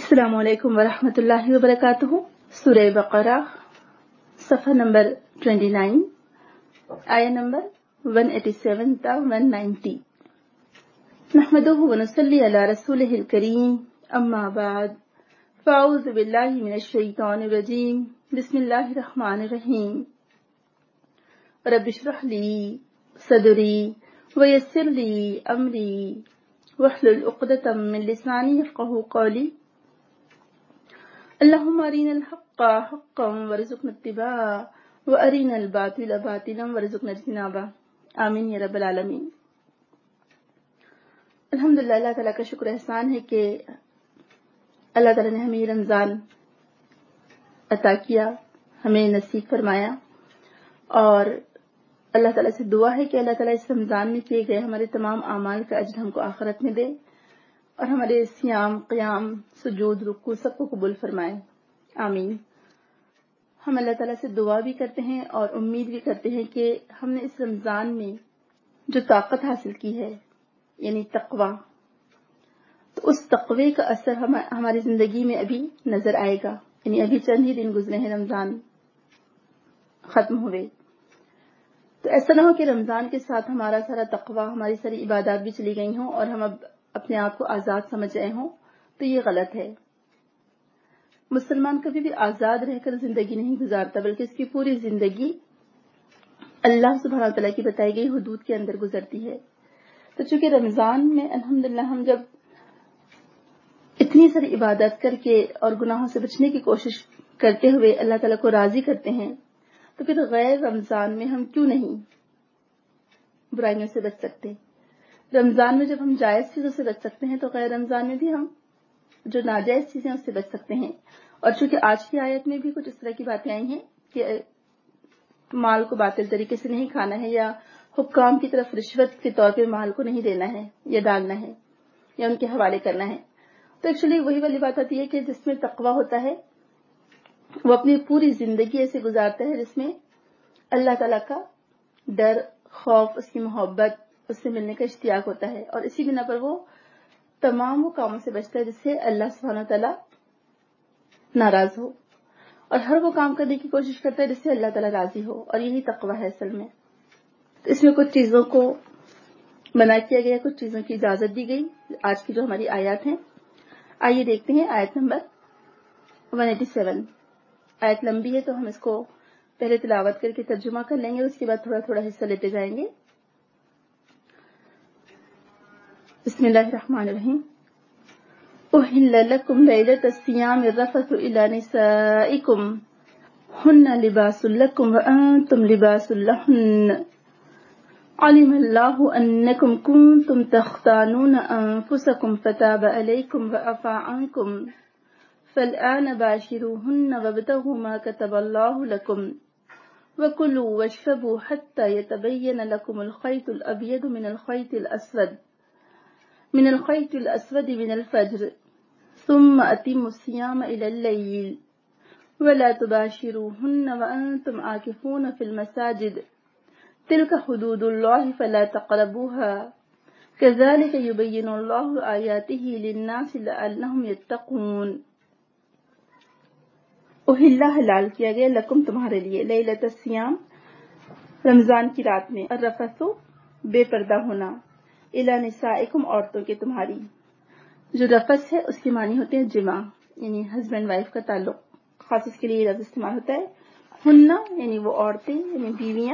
السلام علیکم ورحمۃ اللہ وبرکاتہ۔ سورہ بقرہ صفحہ نمبر 29 آیہ نمبر 187 تا 190۔ نحمدہ ونصلی علی رسولہ الکریم، اما بعد، فاعوذ باللہ من الشیطان الرجیم، بسم اللہ الرحمن الرحیم۔ رب اشرح لی صدری ویسر لی امری واحلل عقدۃ من لسانی یفقہوا قولی۔ اللهم أرنا الحق حقا وارزقنا اتباعه وأرنا الباطل باطلا وارزقنا اجتنابه، آمین یا رب العالمین۔ الحمدللہ، اللہ تعالیٰ کا شکر احسان ہے کہ اللہ تعالیٰ نے ہمیں رمضان عطا کیا، ہمیں نصیب فرمایا، اور اللہ تعالیٰ سے دعا ہے کہ اللہ تعالیٰ اس رمضان میں کیے گئے ہمارے تمام اعمال کا اجر ہم کو آخرت میں دے، اور ہمارے صیام، قیام، سجود، رکوع سب کو قبول فرمائے، آمین۔ ہم اللہ تعالیٰ سے دعا بھی کرتے ہیں اور امید بھی کرتے ہیں کہ ہم نے اس رمضان میں جو طاقت حاصل کی ہے، یعنی تقوی، تو اس تقوی کا اثر ہماری زندگی میں ابھی نظر آئے گا، یعنی ابھی چند ہی دن گزرے ہیں رمضان ختم ہوئے، تو ایسا نہ ہو کہ رمضان کے ساتھ ہمارا سارا تقوی، ہماری ساری عبادات بھی چلی گئی ہوں اور ہم اب اپنے آپ کو آزاد سمجھ رہے ہوں، تو یہ غلط ہے۔ مسلمان کبھی بھی آزاد رہ کر زندگی نہیں گزارتا، بلکہ اس کی پوری زندگی اللہ سبحانہ وتعالیٰ کی بتائی گئی حدود کے اندر گزرتی ہے۔ تو چونکہ رمضان میں الحمدللہ ہم جب اتنی ساری عبادت کر کے اور گناہوں سے بچنے کی کوشش کرتے ہوئے اللہ تعالیٰ کو راضی کرتے ہیں، تو پھر غیر رمضان میں ہم کیوں نہیں برائیوں سے بچ سکتے؟ رمضان میں جب ہم جائز چیزوں سے بچ سکتے ہیں تو غیر رمضان میں بھی ہم جو ناجائز چیزیں اس سے بچ سکتے ہیں۔ اور چونکہ آج کی آیت میں بھی کچھ اس طرح کی باتیں آئی ہیں کہ مال کو باطل طریقے سے نہیں کھانا ہے، یا حکام کی طرف رشوت کے طور پہ مال کو نہیں دینا ہے یا ڈالنا ہے یا ان کے حوالے کرنا ہے، تو ایکچولی وہی والی بات آتی ہے کہ جس میں تقوی ہوتا ہے وہ اپنی پوری زندگی ایسے گزارتا ہے جس میں اللہ تعالیٰ کا ڈر، خوف، اس کی محبت، اس سے ملنے کا اشتیاق ہوتا ہے، اور اسی بنا پر وہ تمام وہ کاموں سے بچتا ہے جس سے اللہ سبحانہ تعالیٰ ناراض ہو، اور ہر وہ کام کرنے کی کوشش کرتا ہے جس سے اللہ تعالیٰ راضی ہو، اور یہی تقوی ہے اصل میں۔ تو اس میں کچھ چیزوں کو منع کیا گیا، کچھ چیزوں کی اجازت دی گئی، آج کی جو ہماری آیات ہیں۔ آئیے دیکھتے ہیں آیت نمبر 187۔ آیت لمبی ہے تو ہم اس کو پہلے تلاوت کر کے ترجمہ کر لیں گے، اس کے بعد تھوڑا تھوڑا حصہ لیتے جائیں گے۔ بسم اللہ الرحمن الرحیم۔ أحل لكم ليلة الصيام الرفث إلى نسائكم هن لباس لكم وأنتم لباس لهن علم الله أنكم كنتم تختانون أنفسكم فتاب عليكم وعفى عنكم فالآن باشروهن وابتغوا ما كتب الله لكم وكلوا واشربوا حتى يتبين لكم الخيط الأبيض من الخيط الأسود من الفجر ثم أتموا الصيام إلى الليل ولا تباشروهن وأنتم عاكفون في المساجد تلك حدود الله فلا تقربوها كذلك يبين الله آياته للناس لعلهم يتقون۔ أحل حلال کیا گیا، لکم تمہارے لیے، لیلۃ الصیام رمضان کی رات میں، الرفث بے پردہ ہونا، الی نسائکم عورتوں کے تمہاری۔ جو رفث ہے اس کے معنی ہوتے ہیں جماع، یعنی ہسبینڈ وائف کا تعلق، خاص اس کے لیے لفظ استعمال ہوتا ہے۔ ہننا یعنی وہ عورتیں، یعنی بیویاں،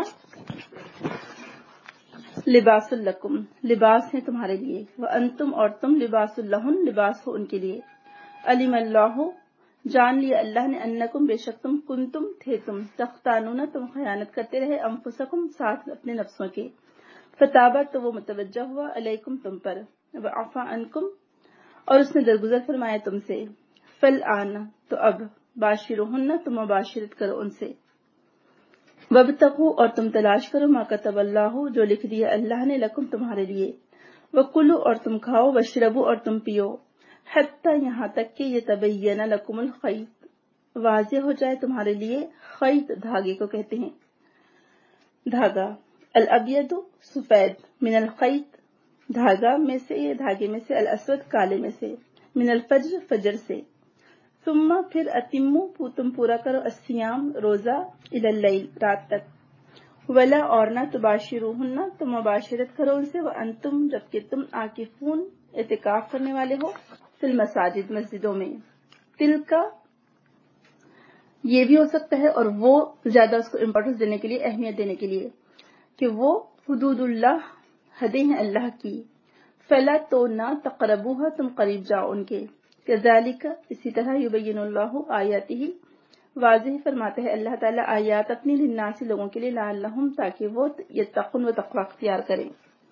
لباس لکم لباس ہیں تمہارے لیے، وانتم اور تم لباس لہن لباس ہو ان کے لیے۔ علم اللہ جان لیا اللہ نے، انکم بے شک تم، کنتم تھے تم، تختانون تم خیانت کرتے رہے، انفسکم ساتھ اپنے نفسوں کے، فتابہ تو وہ متوجہ ہوا، علیکم تم پر، وعفا عنکم اور اس نے درگزر فرمایا تم سے، فالآن تو اب، باشروہن تم مباشرت کرو ان سے، وابتغوا اور تم تلاش کرو، ما کتب اللہ جو لکھ دیا اللہ نے، لکم تمہارے لیے، وکلوا اور تم کھاؤ، واشربوا اور تم پیو، حتی یہاں تک کہ یتبین لکم الخیط واضح ہو جائے تمہارے لیے، خیط دھاگے کو کہتے ہیں، دھاگا، الابید سفید، من الخیط دھاگا میں سے، یہ دھاگے میں سے، الاسود کالے میں سے، من الفجر فجر سے، ثم پھر اتمو تم پورا کرو الصیام روزہ الی اللیل رات تک، ولا اور نہ تباشروہن تم مباشرت کرو ان سے، وانتم جبکہ تم عاکفون اعتکاف کرنے والے ہو، فی المساجد مسجدوں میں، تل کا یہ بھی ہو سکتا ہے اور وہ زیادہ اس کو امپورٹنس دینے کے لیے اہمیت دینے کے لیے کہ وہ حدود اللہ حدیں ہیں اللہ کی، فلا تو نہ تقربوها تم قریب جاؤ ان کے، کذالک اسی طرح یبین اللہ آیاتہ واضح فرماتا ہے اللہ تعالیٰ آیات اپنی للناس لوگوں کے لیے لعلہم تاکہ وہ یتقون و تقوی اختیار کریں۔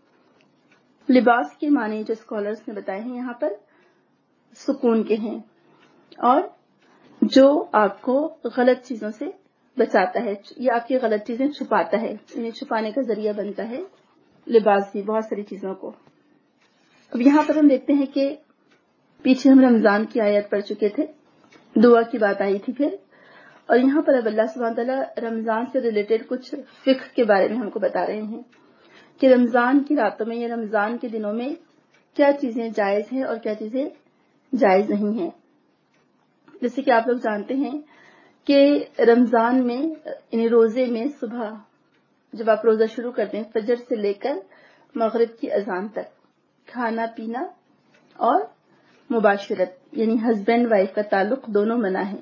لباس کے معنی جو اسکالرز نے بتائے ہیں یہاں پر سکون کے ہیں اور جو آپ کو غلط چیزوں سے بچاتا ہے یا آپ کی غلط چیزیں چھپاتا ہے، انہیں چھپانے کا ذریعہ بنتا ہے لباس بھی بہت ساری چیزوں کو۔ اب یہاں پر ہم دیکھتے ہیں کہ پیچھے ہم رمضان کی آیت پڑھ چکے تھے، دعا کی بات آئی تھی پھر، اور یہاں پر اب اللہ سبحانہ تعالیٰ رمضان سے ریلیٹڈ کچھ فقہ کے بارے میں ہم کو بتا رہے ہیں کہ رمضان کی راتوں میں یا رمضان کے دنوں میں کیا چیزیں جائز ہیں اور کیا چیزیں جائز نہیں ہیں۔ جیسے کہ آپ لوگ جانتے ہیں کہ رمضان میں یعنی روزے میں صبح جب آپ روزہ شروع کرتے ہیں فجر سے لے کر مغرب کی اذان تک کھانا پینا اور مباشرت یعنی ہسبینڈ وائف کا تعلق دونوں منع ہے۔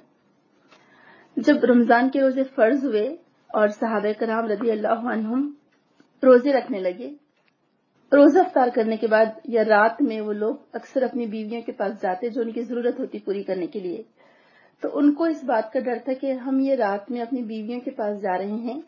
جب رمضان کے روزے فرض ہوئے اور صحابہ کرام رضی اللہ عنہم روزے رکھنے لگے، روزہ افطار کرنے کے بعد یا رات میں وہ لوگ اکثر اپنی بیویوں کے پاس جاتے جو ان کی ضرورت ہوتی پوری کرنے کے لیے، تو ان کو اس بات کا ڈر تھا کہ ہم یہ رات میں اپنی بیویوں کے پاس جا رہے ہیں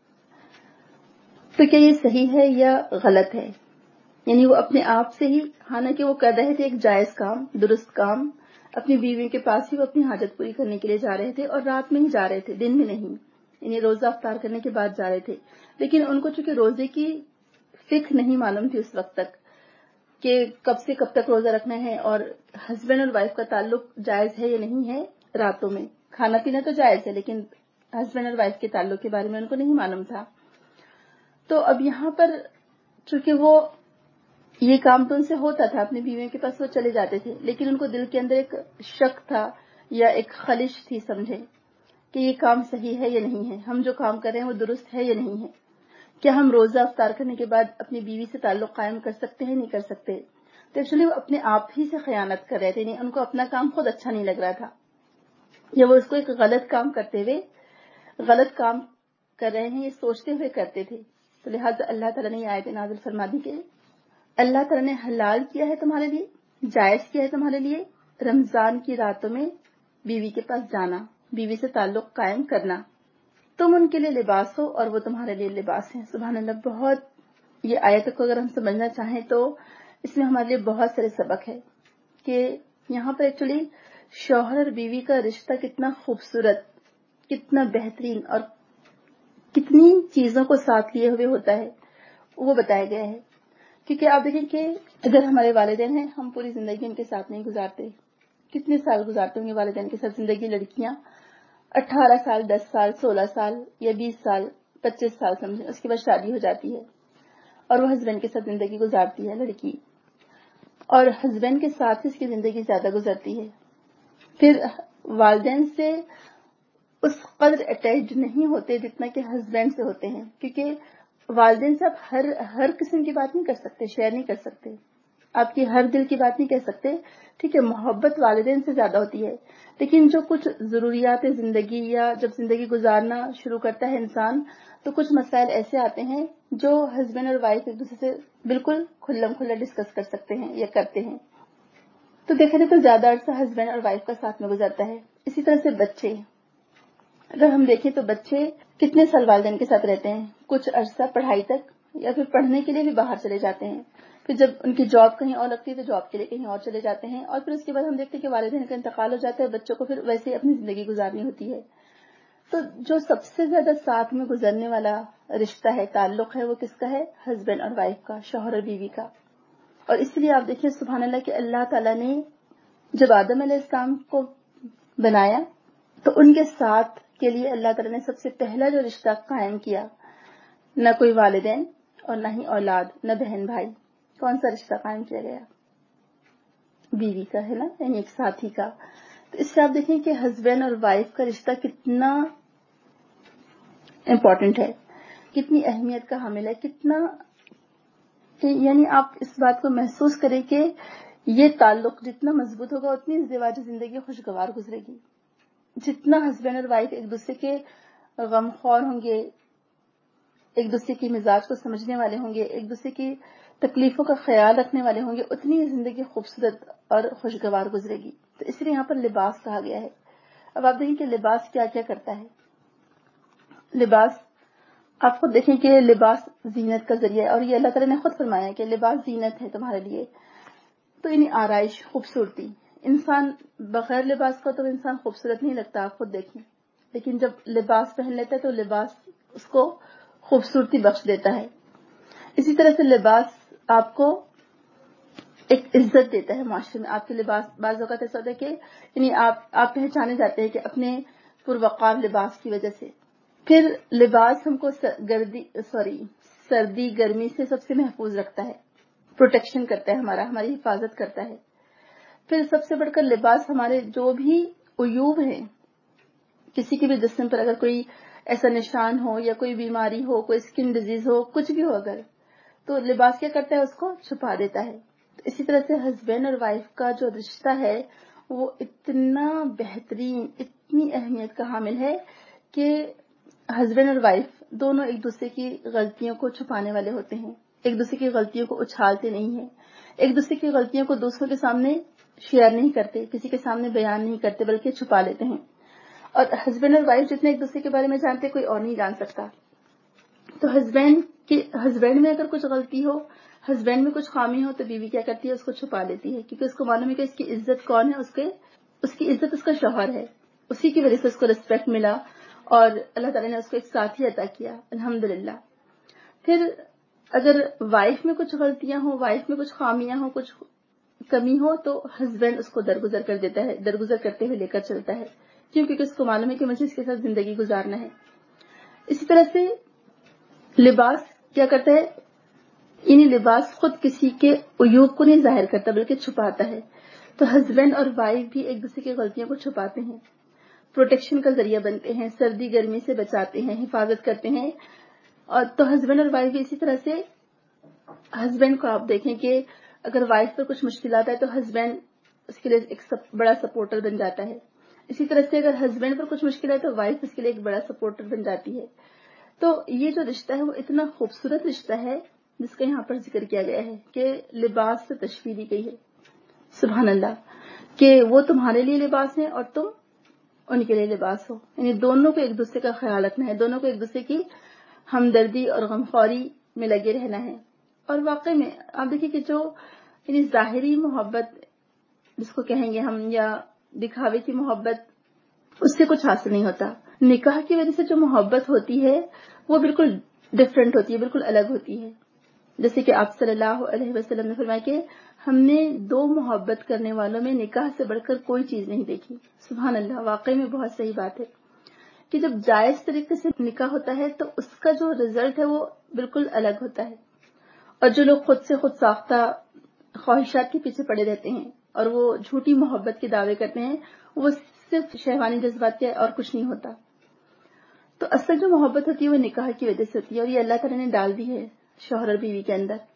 تو کیا یہ صحیح ہے یا غلط ہے، یعنی وہ اپنے آپ سے ہی، حالانکہ وہ کر رہے تھے ایک جائز کام درست کام، اپنی بیوی کے پاس ہی وہ اپنی حاجت پوری کرنے کے لیے جا رہے تھے اور رات میں ہی جا رہے تھے، دن میں نہیں، یعنی روزہ افطار کرنے کے بعد جا رہے تھے، لیکن ان کو چونکہ روزے کی فقہ نہیں معلوم تھی اس وقت تک کہ کب سے کب تک روزہ رکھنا ہے اور ہسبینڈ اور وائف کا تعلق جائز ہے یا نہیں ہے، راتوں میں کھانا پینا تو جائز ہے لیکن ہسبینڈ اور وائف کے تعلق کے بارے میں ان کو نہیں معلوم تھا۔ تو اب یہاں پر چونکہ وہ یہ کام تو ان سے ہوتا تھا، اپنی بیویوں کے پاس وہ چلے جاتے تھے، لیکن ان کو دل کے اندر ایک شک تھا یا ایک خلش تھی سمجھے کہ یہ کام صحیح ہے یا نہیں ہے، ہم جو کام کر رہے ہیں وہ درست ہے یا نہیں ہے، کیا ہم روزہ افطار کرنے کے بعد اپنی بیوی سے تعلق قائم کر سکتے ہیں نہیں کر سکتے۔ تو ایکچولی وہ اپنے آپ ہی سے خیانت کر رہے تھے، یعنی ان کو اپنا کام خود اچھا نہیں لگ رہا تھا یا وہ اس کو ایک غلط کام کرتے ہوئے غلط کام کر رہے ہیں یہ سوچتے ہوئے کرتے تھے، تو لہٰذا اللہ تعالیٰ نے یہ آیت نازل فرما دی کہ اللہ تعالیٰ نے حلال کیا ہے تمہارے لیے، جائز کیا ہے تمہارے لیے رمضان کی راتوں میں بیوی کے پاس جانا، بیوی سے تعلق قائم کرنا، تم ان کے لیے لباس ہو اور وہ تمہارے لیے لباس ہیں۔ سبحان اللہ، بہت یہ آیت کو اگر ہم سمجھنا چاہیں تو اس میں ہمارے لیے بہت سارے سبق ہے کہ یہاں پر ایکچولی شوہر اور بیوی کا رشتہ کتنا خوبصورت، کتنا بہترین اور کتنی چیزوں کو ساتھ لیے ہوئے ہوتا ہے وہ بتایا گیا ہے۔ کیونکہ آپ دیکھیں کہ اگر ہمارے والدین ہیں ہم پوری زندگی ان کے ساتھ نہیں گزارتے، کتنے سال گزارتے ہوں گے والدین کے ساتھ زندگی، لڑکیاں 18 سال 10 سال 16 سال یا 20 سال 25 سال سمجھیں، اس کے بعد شادی ہو جاتی ہے اور وہ ہسبینڈ کے ساتھ زندگی گزارتی ہے لڑکی، اور ہسبینڈ کے ساتھ اس کی زندگی زیادہ گزرتی ہے، پھر والدین سے اس قدر اٹیچڈ نہیں ہوتے جتنا کہ ہسبینڈ سے ہوتے ہیں، کیونکہ والدین سے آپ ہر قسم کی بات نہیں کر سکتے، شیئر نہیں کر سکتے، آپ کی ہر دل کی بات نہیں کہہ سکتے، ٹھیک ہے محبت والدین سے زیادہ ہوتی ہے، لیکن جو کچھ ضروریات زندگی یا جب زندگی گزارنا شروع کرتا ہے انسان تو کچھ مسائل ایسے آتے ہیں جو ہسبینڈ اور وائف ایک دوسرے سے بالکل کھلم کھلا ڈسکس کر سکتے ہیں یا کرتے ہیں، تو دیکھا جائے تو زیادہ عرصہ ہسبینڈ اور وائف کا ساتھ میں گزرتا ہے۔ اسی طرح سے بچے، اگر ہم دیکھیں تو بچے کتنے سال والدین کے ساتھ رہتے ہیں، کچھ عرصہ پڑھائی تک یا پھر پڑھنے کے لیے بھی باہر چلے جاتے ہیں، پھر جب ان کی جاب کہیں اور لگتی ہے تو جاب کے لیے کہیں اور چلے جاتے ہیں، اور پھر اس کے بعد ہم دیکھتے ہیں کہ والدین کا انتقال ہو جاتا ہے، بچوں کو پھر ویسے ہی اپنی زندگی گزارنی ہوتی ہے۔ تو جو سب سے زیادہ ساتھ میں گزرنے والا رشتہ ہے، تعلق ہے، وہ کس کا ہے؟ ہسبینڈ اور وائف کا، شوہر اور بیوی کا۔ اور اس لیے آپ دیکھیں سبحان اللہ کہ اللہ تعالیٰ نے جب آدم علیہ السلام کو بنایا تو ان کے ساتھ کے لیے اللہ تعالیٰ نے سب سے پہلا جو رشتہ قائم کیا، نہ کوئی والدین اور نہ ہی اولاد، نہ بہن بھائی، کون سا رشتہ قائم کیا گیا؟ بیوی کا ہے نا، یعنی ایک ساتھی کا۔ تو اس سے آپ دیکھیں کہ ہسبینڈ اور وائف کا رشتہ کتنا امپورٹنٹ ہے، کتنی اہمیت کا حامل ہے، کتنا یعنی آپ اس بات کو محسوس کریں کہ یہ تعلق جتنا مضبوط ہوگا اتنی ازدواجی زندگی خوشگوار گزرے گی. جتنا ہسبینڈ اور وائف ایک دوسرے کے غم خور ہوں گے، ایک دوسرے کی مزاج کو سمجھنے والے ہوں گے، ایک دوسرے کی تکلیفوں کا خیال رکھنے والے ہوں گے، اتنی زندگی خوبصورت اور خوشگوار گزرے گی. تو اس لیے یہاں پر لباس کہا گیا ہے. اب آپ دیکھیں کہ لباس کیا کیا کرتا ہے. لباس آپ خود دیکھیں کہ لباس زینت کا ذریعہ ہے، اور یہ اللہ تعالیٰ نے خود فرمایا کہ لباس زینت ہے تمہارے لیے. تو یعنی آرائش، خوبصورتی. انسان بغیر لباس کا تو انسان خوبصورت نہیں لگتا، آپ خود دیکھیں، لیکن جب لباس پہن لیتا ہے تو لباس اس کو خوبصورتی بخش دیتا ہے. اسی طرح سے لباس آپ کو ایک عزت دیتا ہے معاشرے میں. آپ کے لباس بعض اوقات ایسا ہوتا ہے کہ یعنی آپ پہچانے جاتے ہیں کہ اپنے پروقار لباس کی وجہ سے. پھر لباس ہم کو سردی گرمی سے سب سے محفوظ رکھتا ہے، پروٹیکشن کرتا ہے، ہماری حفاظت کرتا ہے. پھر سب سے بڑھ کر لباس ہمارے جو بھی عیوب ہیں، کسی کے بھی جسم پر اگر کوئی ایسا نشان ہو یا کوئی بیماری ہو، کوئی اسکن ڈیزیز ہو، کچھ بھی ہو اگر، تو لباس کیا کرتا ہے، اس کو چھپا دیتا ہے. اسی طرح سے ہسبینڈ اور وائف کا جو رشتہ ہے وہ اتنا بہترین، اتنی اہمیت کا حامل ہے کہ ہسبینڈ اور وائف دونوں ایک دوسرے کی غلطیوں کو چھپانے والے ہوتے ہیں، ایک دوسرے کی غلطیوں کو اچھالتے نہیں ہیں، ایک دوسرے کی غلطیوں کو دوسروں کے سامنے شیئر نہیں کرتے، کسی کے سامنے بیان نہیں کرتے، بلکہ چھپا لیتے ہیں. اور ہسبینڈ اور وائف جتنے ایک دوسرے کے بارے میں جانتے کوئی اور نہیں جان سکتا. تو ہسبینڈ میں اگر کچھ غلطی ہو، ہسبینڈ میں کچھ خامی ہو، تو بیوی کیا کرتی ہے، اس کو چھپا لیتی ہے، کیونکہ اس کو معلوم ہے کہ اس کی عزت کون ہے، اس کی عزت اس کا شوہر ہے، اسی کی وجہ سے اس کو ریسپیکٹ ملا اور اللہ تعالیٰ نے اس کو ایک ساتھی عطا کیا، الحمدللہ. پھر اگر وائف میں کچھ غلطیاں ہوں، وائف میں کچھ خامیاں ہوں، کچھ کمی ہو، تو ہسبینڈ اس کو درگزر کر دیتا ہے، درگزر کرتے ہوئے لے کر چلتا ہے، کیونکہ اس کو معلوم ہے کہ مجھے اس کے ساتھ زندگی گزارنا ہے. اسی طرح سے لباس کیا کرتا ہے، یعنی لباس خود کسی کے عیوب کو نہیں ظاہر کرتا بلکہ چھپاتا ہے. تو ہسبینڈ اور وائف بھی ایک دوسرے کی غلطیوں کو چھپاتے ہیں، پروٹیکشن کا ذریعہ بنتے ہیں، سردی گرمی سے بچاتے ہیں، حفاظت کرتے ہیں. اور تو ہسبینڈ اور وائف بھی اسی طرح سے، ہسبینڈ کو آپ دیکھیں کہ اگر وائف پر کچھ مشکلات آئے تو ہسبینڈ اس کے لیے ایک بڑا سپورٹر بن جاتا ہے. اسی طرح سے اگر ہسبینڈ پر کچھ مشکل ہے تو وائف اس کے لیے ایک بڑا سپورٹر بن جاتی ہے. تو یہ جو رشتہ ہے وہ اتنا خوبصورت رشتہ ہے جس کا یہاں پر ذکر کیا گیا ہے کہ لباس سے تشبیہ دی گئی ہے. سبحان اللہ، کہ وہ تمہارے لیے لباس ہیں اور تم ان کے لیے لباس ہو. یعنی دونوں کو ایک دوسرے کا خیال رکھنا ہے، دونوں کو ایک دوسرے کی ہمدردی اور غمخواری میں لگے رہنا ہے. اور واقعی میں آپ دیکھیں کہ جو یعنی ظاہری محبت جس کو کہیں گے ہم، یا دکھاوے کی محبت، اس سے کچھ حاصل نہیں ہوتا. نکاح کی وجہ سے جو محبت ہوتی ہے وہ بالکل ڈفرینٹ ہوتی ہے، بالکل الگ ہوتی ہے. جیسے کہ آپ صلی اللہ علیہ وسلم نے فرمایا کہ ہم نے دو محبت کرنے والوں میں نکاح سے بڑھ کر کوئی چیز نہیں دیکھی. سبحان اللہ، واقعی میں بہت صحیح بات ہے کہ جب جائز طریقے سے نکاح ہوتا ہے تو اس کا جو رزلٹ ہے وہ بالکل الگ ہوتا ہے. اور جو لوگ خود سے خود ساختہ خواہشات کے پیچھے پڑے رہتے ہیں اور وہ جھوٹی محبت کے دعوے کرتے ہیں، وہ صرف شہوانی جذبات کے اور کچھ نہیں ہوتا. تو اصل جو محبت ہوتی ہے وہ نکاح کی وجہ سے ہوتی ہے، اور یہ اللہ تعالیٰ نے ڈال دی ہے شوہر اور بیوی کے اندر.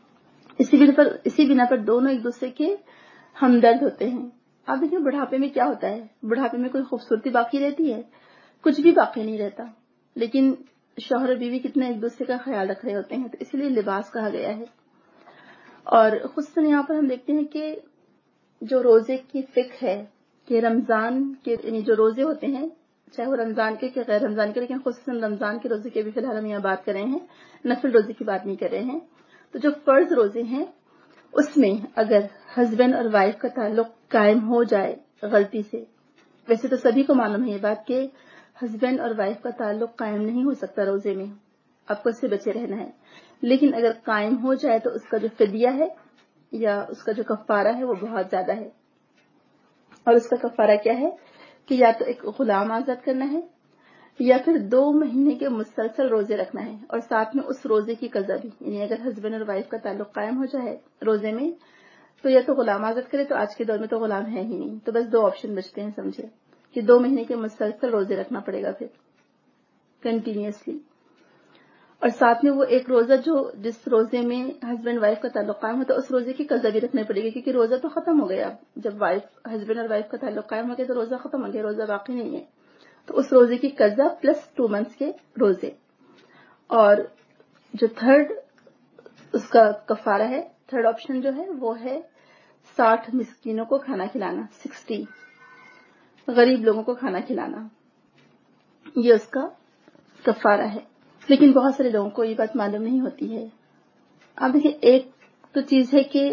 اسی بنا پر دونوں ایک دوسرے کے ہمدرد ہوتے ہیں. آپ دیکھیں بڑھاپے میں کیا ہوتا ہے، بڑھاپے میں کوئی خوبصورتی باقی رہتی ہے؟ کچھ بھی باقی نہیں رہتا. لیکن شوہر اور بیوی کتنا ایک دوسرے کا خیال رکھ رہے ہوتے ہیں. تو اس لیے لباس کہا گیا ہے. اور خصوصاً یہاں پر ہم دیکھتے ہیں کہ جو روزے کی فقہ ہے کہ رمضان کے یعنی جو روزے ہوتے ہیں، چاہے وہ رمضان کے کہ غیر رمضان کے، لیکن خصوصاً رمضان کے روزے کے بھی فی الحال ہم یہاں بات کر رہے ہیں، نفل روزے کی بات نہیں کر رہے ہیں. تو جو فرض روزے ہیں اس میں اگر ہسبینڈ اور وائف کا تعلق قائم ہو جائے غلطی سے، ویسے تو سبھی کو معلوم ہے یہ بات کہ ہسبینڈ اور وائف کا تعلق قائم نہیں ہو سکتا روزے میں، آپ کو اس سے بچے رہنا ہے. لیکن اگر قائم ہو جائے تو اس کا جو فدیہ ہے یا اس کا جو کفارہ ہے وہ بہت زیادہ ہے. اور اس کا کفارہ کیا ہے کہ یا تو ایک غلام آزاد کرنا ہے یا پھر 2 مہینے کے مسلسل روزے رکھنا ہے، اور ساتھ میں اس روزے کی قضا بھی. یعنی اگر ہسبینڈ اور وائف کا تعلق قائم ہو جائے روزے میں تو یا تو غلام آزاد کرے, تو آج کے دور میں تو غلام ہے ہی نہیں, تو بس 2 آپشن بچتے ہیں سمجھے کہ 2 مہینے کے مسلسل روزے رکھنا پڑے گا پھر کنٹینیوسلی. اور ساتھ میں وہ ایک روزہ جو جس روزے میں ہسبینڈ وائف کا تعلق قائم ہوتا ہے اس روزے کی قضا بھی رکھنی پڑے گی, کیونکہ روزہ تو ختم ہو گیا. اب جب ہسبینڈ اور وائف کا تعلق قائم ہو گیا تو روزہ ختم ہو گیا, روزہ باقی نہیں ہے. تو اس روزے کی قضا پلس 2 منتھس کے روزے. اور جو تھرڈ اس کا کفارہ ہے, تھرڈ آپشن جو ہے وہ ہے 60 مسکینوں کو کھانا کھلانا, 60 غریب لوگوں کو کھانا کھلانا, یہ اس کا کفارہ ہے. لیکن بہت سارے لوگوں کو یہ بات معلوم نہیں ہوتی ہے. آپ دیکھیں, ایک تو چیز ہے کہ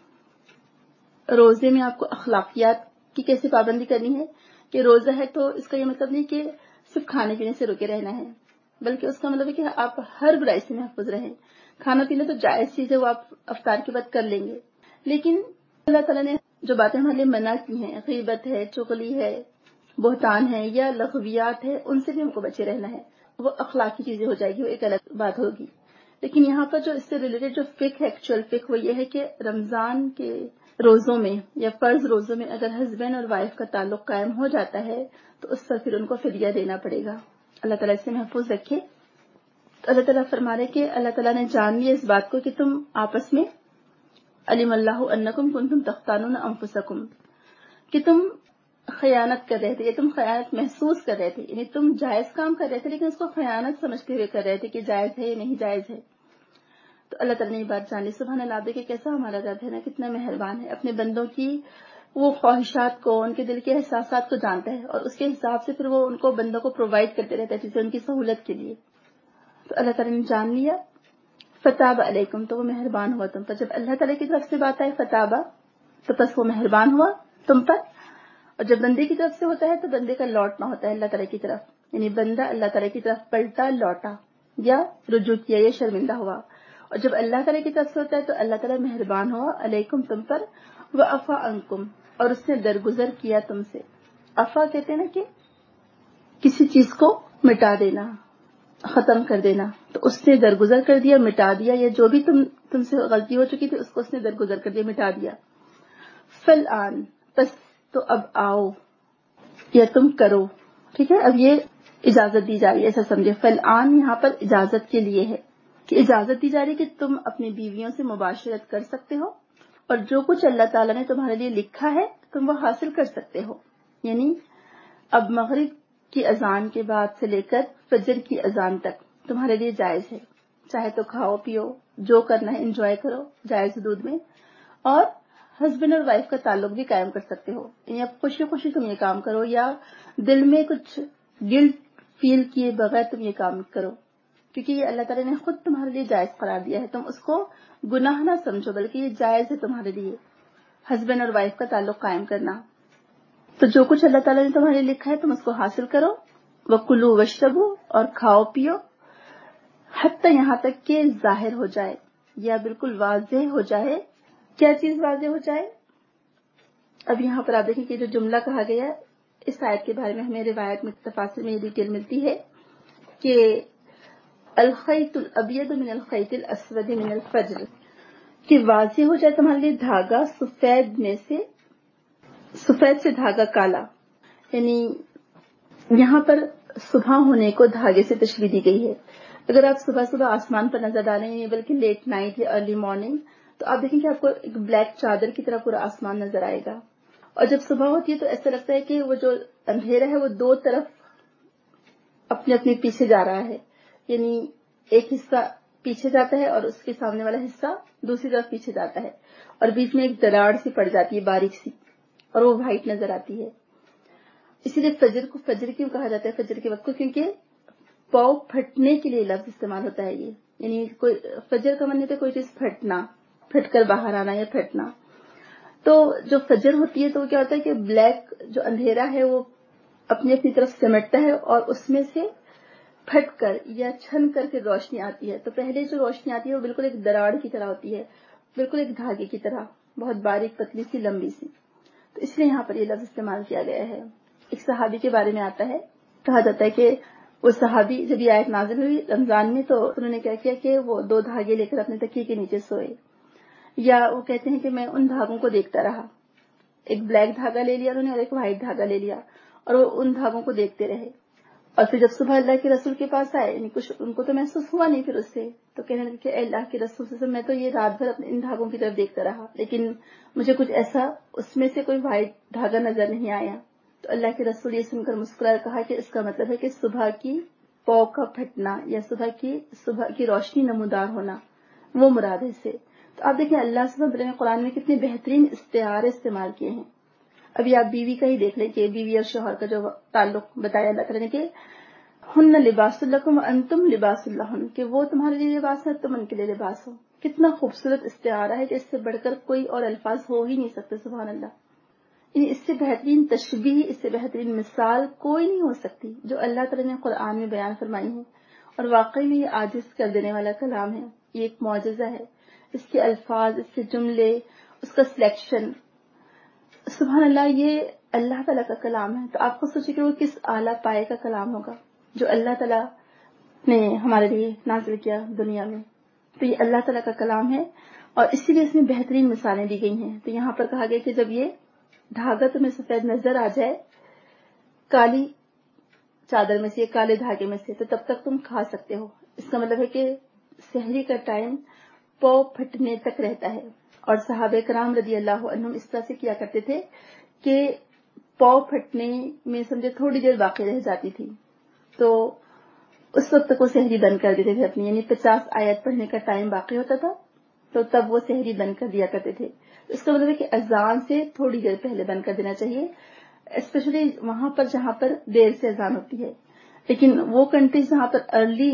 روزے میں آپ کو اخلاقیات کی کیسے پابندی کرنی ہے, کہ روزہ ہے تو اس کا یہ مطلب نہیں کہ صرف کھانے پینے سے رکے رہنا ہے, بلکہ اس کا مطلب ہے کہ آپ ہر برائی سے محفوظ رہیں. کھانا پینا تو جائز چیز ہے, وہ آپ افطار کے بعد کر لیں گے, لیکن اللہ تعالیٰ نے جو باتیں ہمارے لیے منع کی ہیں, غیبت ہے, چغلی ہے, بہتان ہے یا لغویات ہے, ان سے بھی ہم کو بچے رہنا ہے. وہ اخلاقی چیزیں ہو جائے گی, وہ ایک الگ بات ہوگی. لیکن یہاں پر جو اس سے ریلیٹڈ جو فقہ ہے, ایکچوئل فقہ, وہ یہ ہے کہ رمضان کے روزوں میں یا فرض روزوں میں اگر ہسبینڈ اور وائف کا تعلق قائم ہو جاتا ہے تو اس پر پھر ان کو فدیہ دینا پڑے گا. اللہ تعالیٰ اس سے محفوظ رکھے. تو اللہ تعالیٰ فرما رہے کہ اللہ تعالیٰ نے جان لیا اس بات کو کہ تم آپس میں علم اللہ انکم کنتم تختانون انفسکم, کہ تم خیانت کر رہے تھے یا تم خیانت محسوس کر رہے تھے, یعنی تم جائز کام کر رہے تھے لیکن اس کو خیانت سمجھتے ہوئے کر رہے تھے کہ جائز ہے یا نہیں جائز ہے. تو اللہ تعالیٰ نے یہ بات جانی. سبحان اللہ, دیکھے کیسا ہمارا رب ہے نا, کتنا مہربان ہے. اپنے بندوں کی وہ خواہشات کو, ان کے دل کے احساسات کو جانتا ہے, اور اس کے حساب سے پھر وہ ان کو بندوں کو پرووائڈ کرتے رہتا ہے جسے ان کی سہولت کے لیے. تو اللہ تعالیٰ نے جان لیا. فتاب علیکم, تو وہ مہربان ہوا تم پر. جب اللہ تعالیٰ کی طرف سے بات آئے فتابہ, تو بس وہ مہربان ہوا تم پر. اور جب بندے کی طرف سے ہوتا ہے تو بندے کا لوٹنا ہوتا ہے اللہ تعالیٰ کی طرف, یعنی بندہ اللہ تعالیٰ کی طرف پلٹا, لوٹا یا رجوع کیا یا شرمندہ ہوا. اور جب اللہ تعالیٰ کی طرف سے ہوتا ہے تو اللہ تعالیٰ مہربان ہوا علیکم, تم پر, وعفا عنکم, اور اس نے درگزر کیا تم سے. عفا کہتے ہیں نا کہ کسی چیز کو مٹا دینا, ختم کر دینا, تو اس نے درگزر کر دیا, مٹا دیا, یا جو بھی تم سے غلطی ہو چکی تھی اس کو اس نے درگزر کر دیا, مٹا دیا. فالآن, بس تو اب آؤ یا تم کرو. ٹھیک ہے, اب یہ اجازت دی جا رہی ہے, ایسا سمجھے. فالآن یہاں پر اجازت کے لیے ہے, کہ اجازت دی جا رہی ہے کہ تم اپنی بیویوں سے مباشرت کر سکتے ہو, اور جو کچھ اللہ تعالیٰ نے تمہارے لیے لکھا ہے تم وہ حاصل کر سکتے ہو. یعنی اب مغرب کی اذان کے بعد سے لے کر فجر کی اذان تک تمہارے لیے جائز ہے. چاہے تو کھاؤ پیو, جو کرنا ہے انجوائے کرو جائز حدود میں, اور ہسبینڈ اور وائف کا تعلق بھی قائم کر سکتے ہو. یعنی اب خوشی خوشی تم یہ کام کرو, یا دل میں کچھ گلٹ فیل کیے بغیر تم یہ کام کرو, کیونکہ یہ اللہ تعالیٰ نے خود تمہارے لیے جائز قرار دیا ہے. تم اس کو گناہ نہ سمجھو, بلکہ یہ جائز ہے تمہارے لیے ہسبینڈ اور وائف کا تعلق قائم کرنا. تو جو کچھ اللہ تعالیٰ نے تمہارے لیے لکھا ہے تم اس کو حاصل کرو. وَكُلُوا وَاشْرَبُوا, اور کھاؤ پیو, حتیٰ یہاں تک کہ ظاہر ہو جائے یا بالکل واضح ہو جائے. کیا چیز واضح ہو جائے؟ اب یہاں پر آپ دیکھیں کہ جو جملہ کہا گیا اس آیت کے بارے میں ہمیں روایت میں تفاصیل میں یہ ڈیٹیل ملتی ہے کہ الخیط الابیض من الخیط الاسود من الفجر, کہ واضح ہو جائے تمہارے لیے دھاگا سفید میں سے, سفید سے دھاگا کالا. یعنی یہاں پر صبح ہونے کو دھاگے سے تشبیہ دی گئی ہے. اگر آپ صبح صبح آسمان پر نظر ڈالیں, بلکہ لیٹ نائٹ یا ارلی مارننگ, تو آپ دیکھیں کہ آپ کو ایک بلیک چادر کی طرح پورا آسمان نظر آئے گا. اور جب صبح ہوتی ہے تو ایسا لگتا ہے کہ وہ جو اندھیرا ہے وہ 2 طرف اپنے پیچھے جا رہا ہے. یعنی ایک حصہ پیچھے جاتا ہے اور اس کے سامنے والا حصہ دوسری طرف پیچھے جاتا ہے, اور بیچ میں ایک دراڑ سی پڑ جاتی ہے باریک سی, اور وہ وائٹ نظر آتی ہے. اسی لیے فجر کو فجر کیوں کہا جاتا ہے, فجر کے وقت کو, کیونکہ پاؤں پھٹنے کے لیے لفظ استعمال ہوتا ہے یہ. یعنی کوئی فجر کا معنی تو کوئی چیز پھٹنا, پھٹ کر باہر آنا یا پھٹنا. تو جو فجر ہوتی ہے تو وہ کیا ہوتا ہے کہ بلیک جو اندھیرا ہے وہ اپنی طرف سمٹتا ہے, اور اس میں سے پھٹ کر یا چھن کر کے روشنی آتی ہے. تو پہلے جو روشنی آتی ہے وہ بالکل ایک دراڑ کی طرح ہوتی ہے, بالکل ایک دھاگے کی طرح, بہت باریک پتلی سی لمبی سی. تو اس لیے یہاں پر یہ لفظ استعمال کیا گیا ہے. ایک صحابی کے بارے میں آتا ہے, کہا جاتا ہے کہ وہ صحابی جب یہ آیت نازل ہوئی رمضان میں تو انہوں نے کیا کیا کہ وہ 2 دھاگے لے کر اپنے تکیے کے نیچے سوئے. یا وہ کہتے ہیں کہ میں ان دھاگوں کو دیکھتا رہا، ایک بلیک دھاگا لے لیا انہوں نے اور ایک وائٹ دھاگا لے لیا، اور وہ ان دھاگوں کو دیکھتے رہے، اور پھر جب صبح اللہ کے رسول کے پاس آئے، یعنی کچھ ان کو تو محسوس ہوا نہیں پھر اس سے، تو کہنے لگے کہ اے اللہ کے رسول سے میں تو یہ رات بھر اپنے ان دھاگوں کی طرف دیکھتا رہا، لیکن مجھے کچھ ایسا اس میں سے کوئی وائٹ دھاگا نظر نہیں آیا۔ تو اللہ کے رسول یہ سن کر مسکرا کہا کہ اس کا مطلب ہے کہ صبح کی پو کا پھٹنا یا صبح کی روشنی نمودار ہونا، وہ مراد ہے اس سے۔ تو آپ دیکھیں اللہ سبحانہ وتعالی نے قرآن میں کتنے بہترین استعارے استعمال کیے ہیں۔ ابھی آپ بیوی کا ہی دیکھ لیں کہ بیوی اور شوہر کا جو تعلق بتایا اللہ تعالیٰ نے کہ ہن لباس لکم وانتم لباس لہن، کہ وہ تمہارے لیے لباس ہے، تم ان کے لیے لباس ہو۔ کتنا خوبصورت استعارہ ہے کہ اس سے بڑھ کر کوئی اور الفاظ ہو ہی نہیں سکتے، سبحان اللہ۔ یعنی اس سے بہترین تشبیہ، اس سے بہترین مثال کوئی نہیں ہو سکتی جو اللہ تعالیٰ نے قرآن میں بیان فرمائی ہے، اور واقعی میں یہ عاجز کر دینے والا کلام ہے، یہ ایک معجزہ ہے۔ اس کے الفاظ، اس کے جملے، اس کا سلیکشن، سبحان اللہ، یہ اللہ تعالیٰ کا کلام ہے۔ تو آپ کو سوچیں کہ وہ کس اعلیٰ پائے کا کلام ہوگا جو اللہ تعالیٰ نے ہمارے لیے نازل کیا دنیا میں۔ تو یہ اللہ تعالیٰ کا کلام ہے، اور اسی لیے اس میں بہترین مثالیں دی گئی ہیں۔ تو یہاں پر کہا گیا کہ جب یہ دھاگا تمہیں سفید نظر آ جائے کالی چادر میں سے یا کالے دھاگے میں سے، تو تب تک تم کھا سکتے ہو۔ اس کا مطلب ہے کہ سحری کا ٹائم پو پھٹنے تک رہتا ہے، اور صحابہ کرام رضی اللہ عنہم اس طرح سے کیا کرتے تھے کہ پو پھٹنے میں سمجھے تھوڑی دیر باقی رہ جاتی تھی تو اس وقت تک وہ سحری بند کر دیتے تھے اپنی، یعنی 50 آیت پڑھنے کا ٹائم باقی ہوتا تھا تو تب وہ سحری بند کر دیا کرتے تھے۔ اس کا مطلب ہے کہ اذان سے تھوڑی دیر پہلے بند کر دینا چاہیے، اسپیشلی وہاں پر جہاں پر دیر سے اذان ہوتی ہے۔ لیکن وہ کنٹریز جہاں پر ارلی،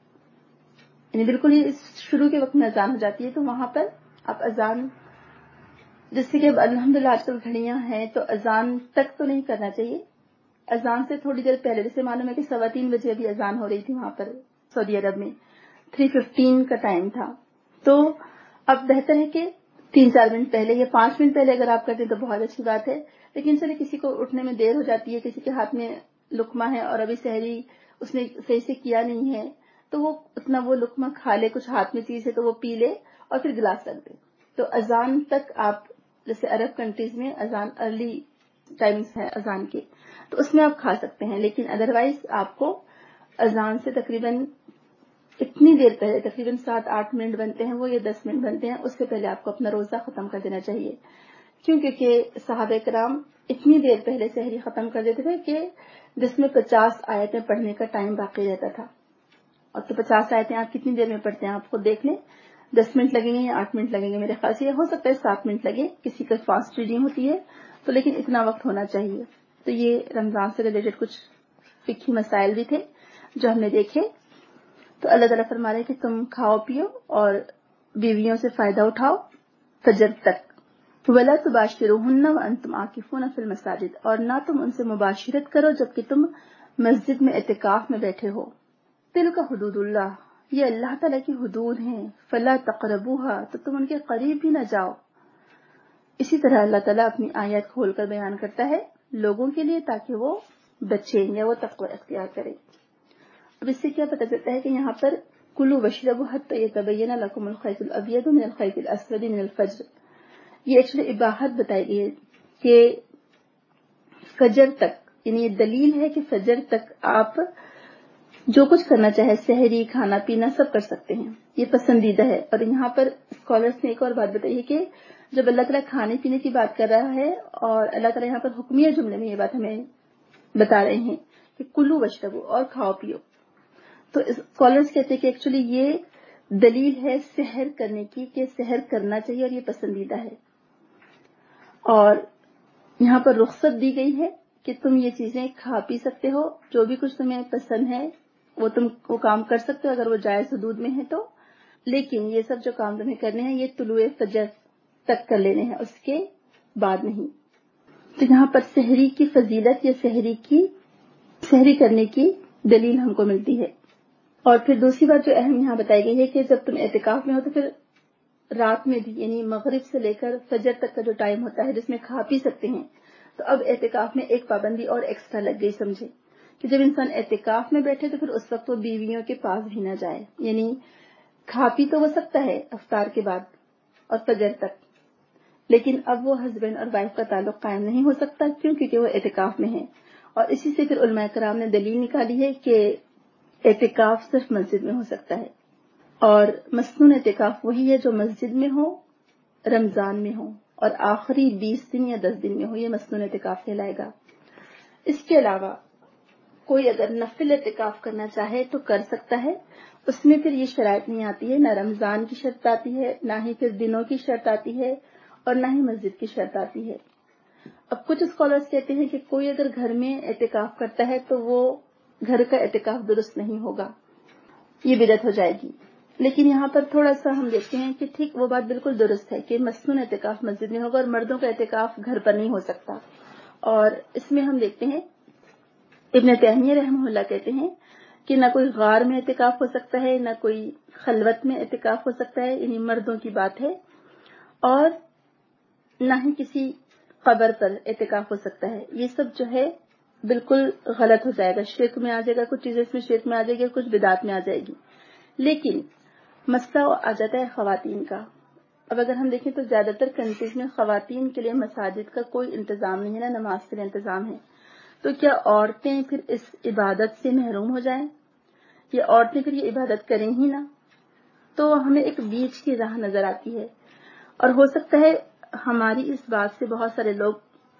یعنی بالکل ہی شروع کے وقت میں اذان ہو جاتی ہے، تو وہاں پر آپ اذان، جیسے کہ اب الحمدللہ آج کل گھڑیاں ہیں تو اذان تک تو نہیں کرنا چاہیے، اذان سے تھوڑی دیر پہلے، جیسے معلوم ہے کہ 3:15 بجے ابھی اذان ہو رہی تھی وہاں پر سعودی عرب میں، 3:15 کا ٹائم تھا، تو اب بہتر ہے کہ 3-4 منٹ پہلے یا 5 منٹ پہلے اگر آپ کرتے تو بہت اچھی بات ہے۔ لیکن چلے کسی کو اٹھنے میں دیر ہو جاتی ہے، کسی کے ہاتھ میں لقمہ ہے اور ابھی سحری اس نے صحیح سے کیا نہیں ہے، تو وہ اتنا وہ لقمہ کھا لے، کچھ ہاتھ میں چیز ہے تو وہ پی لے اور پھر گلاس رکھ دے۔ تو اذان تک آپ، جیسے عرب کنٹریز میں اذان ارلی ٹائمز ہے اذان کے، تو اس میں آپ کھا سکتے ہیں، لیکن ادروائز آپ کو اذان سے تقریباً اتنی دیر پہلے، تقریباً 7-8 منٹ بنتے ہیں وہ یا 10 منٹ بنتے ہیں، اس سے پہلے آپ کو اپنا روزہ ختم کر دینا چاہیے، کیونکہ صحابہ کرام اتنی دیر پہلے سحری ختم کر دیتے تھے کہ جس میں 50 آیتیں پڑھنے کا ٹائم باقی رہتا تھا۔ اور تو 50 آیتیں آپ کتنی دیر میں پڑھتے ہیں آپ خود دیکھ لیں، 10 منٹ لگیں گے یا 8 منٹ لگیں گے، میرے خیال سے یہ ہو سکتا ہے 7 منٹ لگے، کسی کا فاسٹ ریڈنگ ہوتی ہے تو، لیکن اتنا وقت ہونا چاہیے۔ تو یہ رمضان سے ریلیٹڈ کچھ فقہی مسائل بھی تھے جو ہم نے دیکھے۔ تو اللہ تعالیٰ فرما رہے کہ تم کھاؤ پیو اور بیویوں سے فائدہ اٹھاؤ فجر تک، وَلَا تُبَاشِرُوهُنَّ وَأَنْتُمْ عَاكِفُونَ فِي الْمَسَاجِدِ، اور نہ تم ان سے مباشرت کرو جبکہ تم مسجد میں اعتکاف میں بیٹھے ہو۔ تِلْکَ حُدُودُ اللَّهِ، یہ اللہ تعالیٰ کی حدود ہیں، فَلَا تَقْرَبُوهَا، تو تم ان کے قریب بھی نہ جاؤ۔ اسی طرح اللہ تعالیٰ اپنی آیات کھول کر بیان کرتا ہے لوگوں کے لیے تاکہ وہ بچیں یا وہ تقوی اختیار کریں۔ اب اس سے کیا پتہ چلتا ہے کہ یہاں پر کلوا واشربوا حتی یتبین لکم الخیط الابیض من الخیط الاسود من الفجر، یہ ایکچولی اباحت بتائی گئی ہے کہ فجر تک، یعنی یہ دلیل ہے کہ فجر تک آپ جو کچھ کرنا چاہے، سحری، کھانا پینا سب کر سکتے ہیں، یہ پسندیدہ ہے۔ اور یہاں پر اسکالرس نے ایک اور بات بتائی ہے کہ جب اللہ تعالیٰ کھانے پینے کی بات کر رہا ہے اور اللہ تعالیٰ یہاں پر حکمیہ جملے میں یہ بات ہمیں بتا رہے ہیں کہ کلو واشربو، اور کھاؤ پیو، تو اسکالرس کہتے ہیں کہ ایکچولی یہ دلیل ہے سحر کرنے کی، کہ سحر کرنا چاہیے اور یہ پسندیدہ ہے، اور یہاں پر رخصت دی گئی ہے کہ تم یہ چیزیں کھا پی سکتے ہو، جو بھی کچھ تمہیں پسند ہے وہ تم وہ کام کر سکتے ہو اگر وہ جائز حدود میں ہے تو، لیکن یہ سب جو کام تمہیں کرنے ہیں یہ طلوع فجر تک کر لینے ہیں، اس کے بعد نہیں۔ تو یہاں پر سحری کی فضیلت یا سحری کرنے کی دلیل ہم کو ملتی ہے۔ اور پھر دوسری بات جو اہم یہاں بتائی گئی ہے کہ جب تم اعتکاف میں ہو تو پھر رات میں بھی، یعنی مغرب سے لے کر فجر تک کا جو ٹائم ہوتا ہے جس میں کھا پی سکتے ہیں، تو اب اعتکاف میں ایک پابندی اور ایکسٹرا لگ گئی، سمجھے کہ جب انسان اعتکاف میں بیٹھے تو پھر اس وقت وہ بیویوں کے پاس بھی نہ جائے، یعنی کھا پی تو وہ سکتا ہے افطار کے بعد اور فجر تک، لیکن اب وہ ہسبینڈ اور وائف کا تعلق قائم نہیں ہو سکتا، کیوں؟ کیونکہ وہ اعتکاف میں ہیں. اور اسی سے پھر علماء کرام نے دلیل نکالی ہے کہ اعتکاف صرف مسجد میں ہو سکتا ہے، اور مسنون اعتکاف وہی ہے جو مسجد میں ہو، رمضان میں ہو، اور آخری 20 دن یا 10 دن میں ہو، یہ مسنون اعتکاف کہلائے گا. اس کے علاوہ کوئی اگر نفل اعتکاف کرنا چاہے تو کر سکتا ہے. اس میں پھر یہ شرائط نہیں آتی ہے، نہ رمضان کی شرط آتی ہے، نہ ہی پھر دنوں کی شرط آتی ہے، اور نہ ہی مسجد کی شرط آتی ہے. اب کچھ اسکالرز کہتے ہیں کہ کوئی اگر گھر میں اعتکاف کرتا ہے تو وہ گھر کا اعتکاف درست نہیں ہوگا، یہ بدعت ہو جائے گی. لیکن یہاں پر تھوڑا سا ہم دیکھتے ہیں کہ ٹھیک وہ بات بالکل درست ہے کہ مسنون اعتکاف مسجد میں ہوگا اور مردوں کا اعتکاف گھر پر نہیں ہو سکتا. اور اس میں ہم دیکھتے ہیں ابن تیمیہ رحمہ اللہ کہتے ہیں کہ نہ کوئی غار میں اعتکاف ہو سکتا ہے، نہ کوئی خلوت میں اعتکاف ہو سکتا ہے، یعنی مردوں کی بات ہے، اور نہ ہی کسی قبر پر اعتکاف ہو سکتا ہے. یہ سب جو ہے بالکل غلط ہو جائے گا، شرک میں آ جائے گا، کچھ چیزیں اس میں شرک میں آ جائے گی، کچھ بدعت میں آ جائے گی. لیکن مسئلہ آ جاتا ہے خواتین کا. اب اگر ہم دیکھیں تو زیادہ تر کنٹریز میں خواتین کے لیے مساجد کا کوئی انتظام نہیں ہے، نہ نماز کے لیے انتظام ہے. تو کیا عورتیں پھر اس عبادت سے محروم ہو جائیں؟ یا عورتیں پھر یہ عبادت کریں ہی نہ؟ تو ہمیں ایک بیچ کی راہ نظر آتی ہے، اور ہو سکتا ہے ہماری اس بات سے بہت سارے لوگ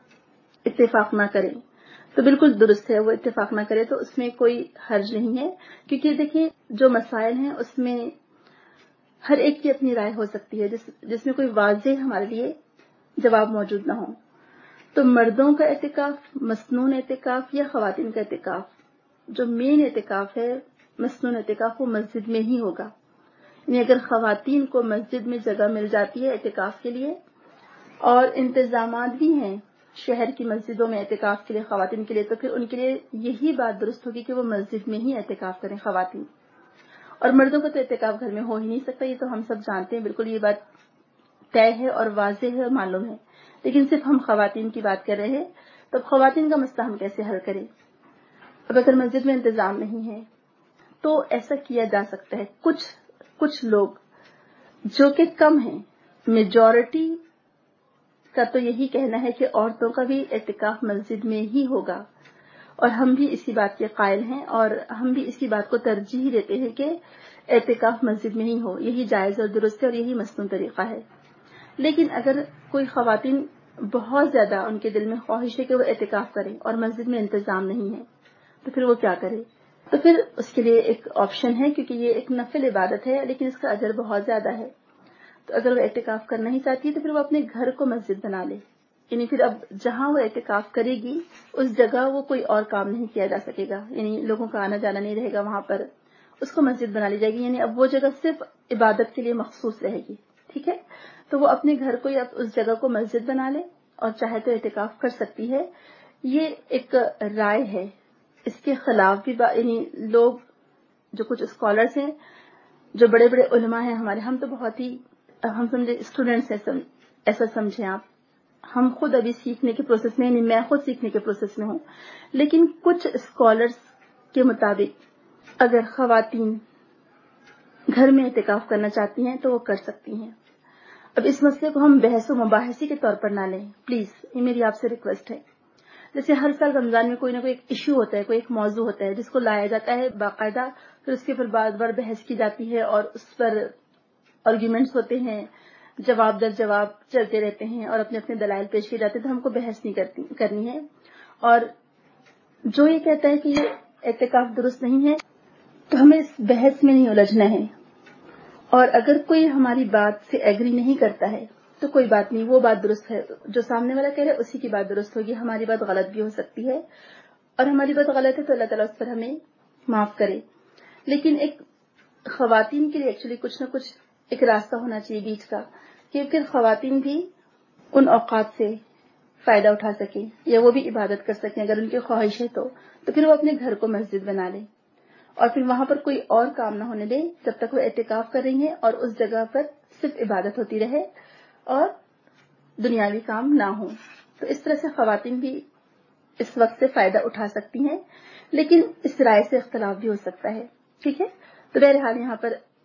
اتفاق نہ کریں. تو بالکل درست ہے وہ اتفاق نہ کرے، تو اس میں کوئی حرج نہیں ہے. کیونکہ دیکھیں جو مسائل ہیں اس میں ہر ایک کی اپنی رائے ہو سکتی ہے، جس میں کوئی واضح ہمارے لیے جواب موجود نہ ہو. تو مردوں کا اعتکاف مسنون اعتکاف یا خواتین کا اعتکاف، جو مین اعتکاف ہے مسنون اعتکاف، وہ مسجد میں ہی ہوگا. یعنی اگر خواتین کو مسجد میں جگہ مل جاتی ہے اعتکاف کے لیے اور انتظامات بھی ہیں شہر کی مسجدوں میں اعتکاف کے لیے خواتین کے لیے، تو پھر ان کے لیے یہی بات درست ہوگی کہ وہ مسجد میں ہی اعتکاف کریں خواتین. اور مردوں کا تو اعتکاف گھر میں ہو ہی نہیں سکتا، یہ تو ہم سب جانتے ہیں، بالکل یہ بات طے ہے اور واضح ہے اور معلوم ہے. لیکن صرف ہم خواتین کی بات کر رہے ہیں، تو خواتین کا مسئلہ ہم کیسے حل کریں؟ اب اگر مسجد میں انتظام نہیں ہے تو ایسا کیا جا سکتا ہے. کچھ لوگ جو کہ کم ہیں، میجورٹی کا تو یہی کہنا ہے کہ عورتوں کا بھی اعتکاف مسجد میں ہی ہوگا، اور ہم بھی اسی بات کے قائل ہیں، اور ہم بھی اسی بات کو ترجیح دیتے ہیں کہ اعتکاف مسجد میں ہی ہو. یہی جائز اور درست ہے اور یہی مسنون طریقہ ہے. لیکن اگر کوئی خواتین بہت زیادہ ان کے دل میں خواہش ہے کہ وہ اعتکاف کریں اور مسجد میں انتظام نہیں ہے، تو پھر وہ کیا کرے؟ تو پھر اس کے لیے ایک آپشن ہے، کیونکہ یہ ایک نفل عبادت ہے لیکن اس کا اجر بہت زیادہ ہے. تو اگر وہ اعتکاف کرنا ہی چاہتی ہے تو پھر وہ اپنے گھر کو مسجد بنا لے. یعنی پھر اب جہاں وہ اعتکاف کرے گی اس جگہ وہ کوئی اور کام نہیں کیا جا سکے گا، یعنی لوگوں کا آنا جانا نہیں رہے گا وہاں پر، اس کو مسجد بنا لی جائے گی. یعنی اب وہ جگہ صرف عبادت کے لیے مخصوص رہے گی. ٹھیک ہے، تو وہ اپنے گھر کو یا اس جگہ کو مسجد بنا لے اور چاہے تو اعتکاف کر سکتی ہے. یہ ایک رائے ہے. اس کے خلاف بھی یعنی لوگ جو کچھ اسکالرز ہیں، جو بڑے بڑے علماء ہیں ہمارے، ہم تو بہت ہی ہم سمجھے اسٹوڈنٹس ہیں، ایسا سمجھیں آپ. ہم خود ابھی سیکھنے کے پروسیس میں، یعنی میں خود سیکھنے کے پروسیس میں ہوں. لیکن کچھ اسکالرز کے مطابق اگر خواتین گھر میں اعتکاف کرنا چاہتی ہیں تو وہ کر سکتی ہیں. اب اس مسئلے کو ہم بحث و مباحثے کے طور پر نہ لیں پلیز، یہ میری آپ سے ریکویسٹ ہے. جیسے ہر سال رمضان میں کوئی نہ کوئی ایک ایشو ہوتا ہے، کوئی ایک موضوع ہوتا ہے جس کو لایا جاتا ہے باقاعدہ، پھر اس کے اوپر بار بار بحث کی جاتی ہے اور اس پر آرگیومنٹس ہوتے ہیں، جواب در جواب چلتے رہتے ہیں اور اپنے اپنے دلائل پیش کیے جاتے ہیں. تو ہم کو بحث نہیں کرنی ہے. اور جو یہ کہتا ہے کہ یہ اعتکاف درست نہیں ہے تو ہمیں اس بحث میں نہیں الجھنا ہے. اور اگر کوئی ہماری بات سے ایگری نہیں کرتا ہے تو کوئی بات نہیں، وہ بات درست ہے، جو سامنے والا کہہ رہا ہے اسی کی بات درست ہوگی. ہماری بات غلط بھی ہو سکتی ہے، اور ہماری بات غلط ہے تو اللہ تعالیٰ اس پر ہمیں معاف کرے. لیکن ایک خواتین کے لیے ایکچولی کچھ نہ کچھ ایک راستہ ہونا چاہیے بیچ کا، کہ پھر خواتین بھی ان اوقات سے فائدہ اٹھا سکیں یا وہ بھی عبادت کر سکیں اگر ان کی خواہش ہے تو پھر وہ اپنے گھر کو مسجد بنا لیں اور پھر وہاں پر کوئی اور کام نہ ہونے دیں جب تک وہ اعتکاف کر رہی ہیں، اور اس جگہ پر صرف عبادت ہوتی رہے اور دنیاوی کام نہ ہوں. تو اس طرح سے خواتین بھی اس وقت سے فائدہ اٹھا سکتی ہیں، لیکن اس رائے سے اختلاف بھی ہو سکتا ہے. ٹھیک ہے، تو بہرحال یہاں پر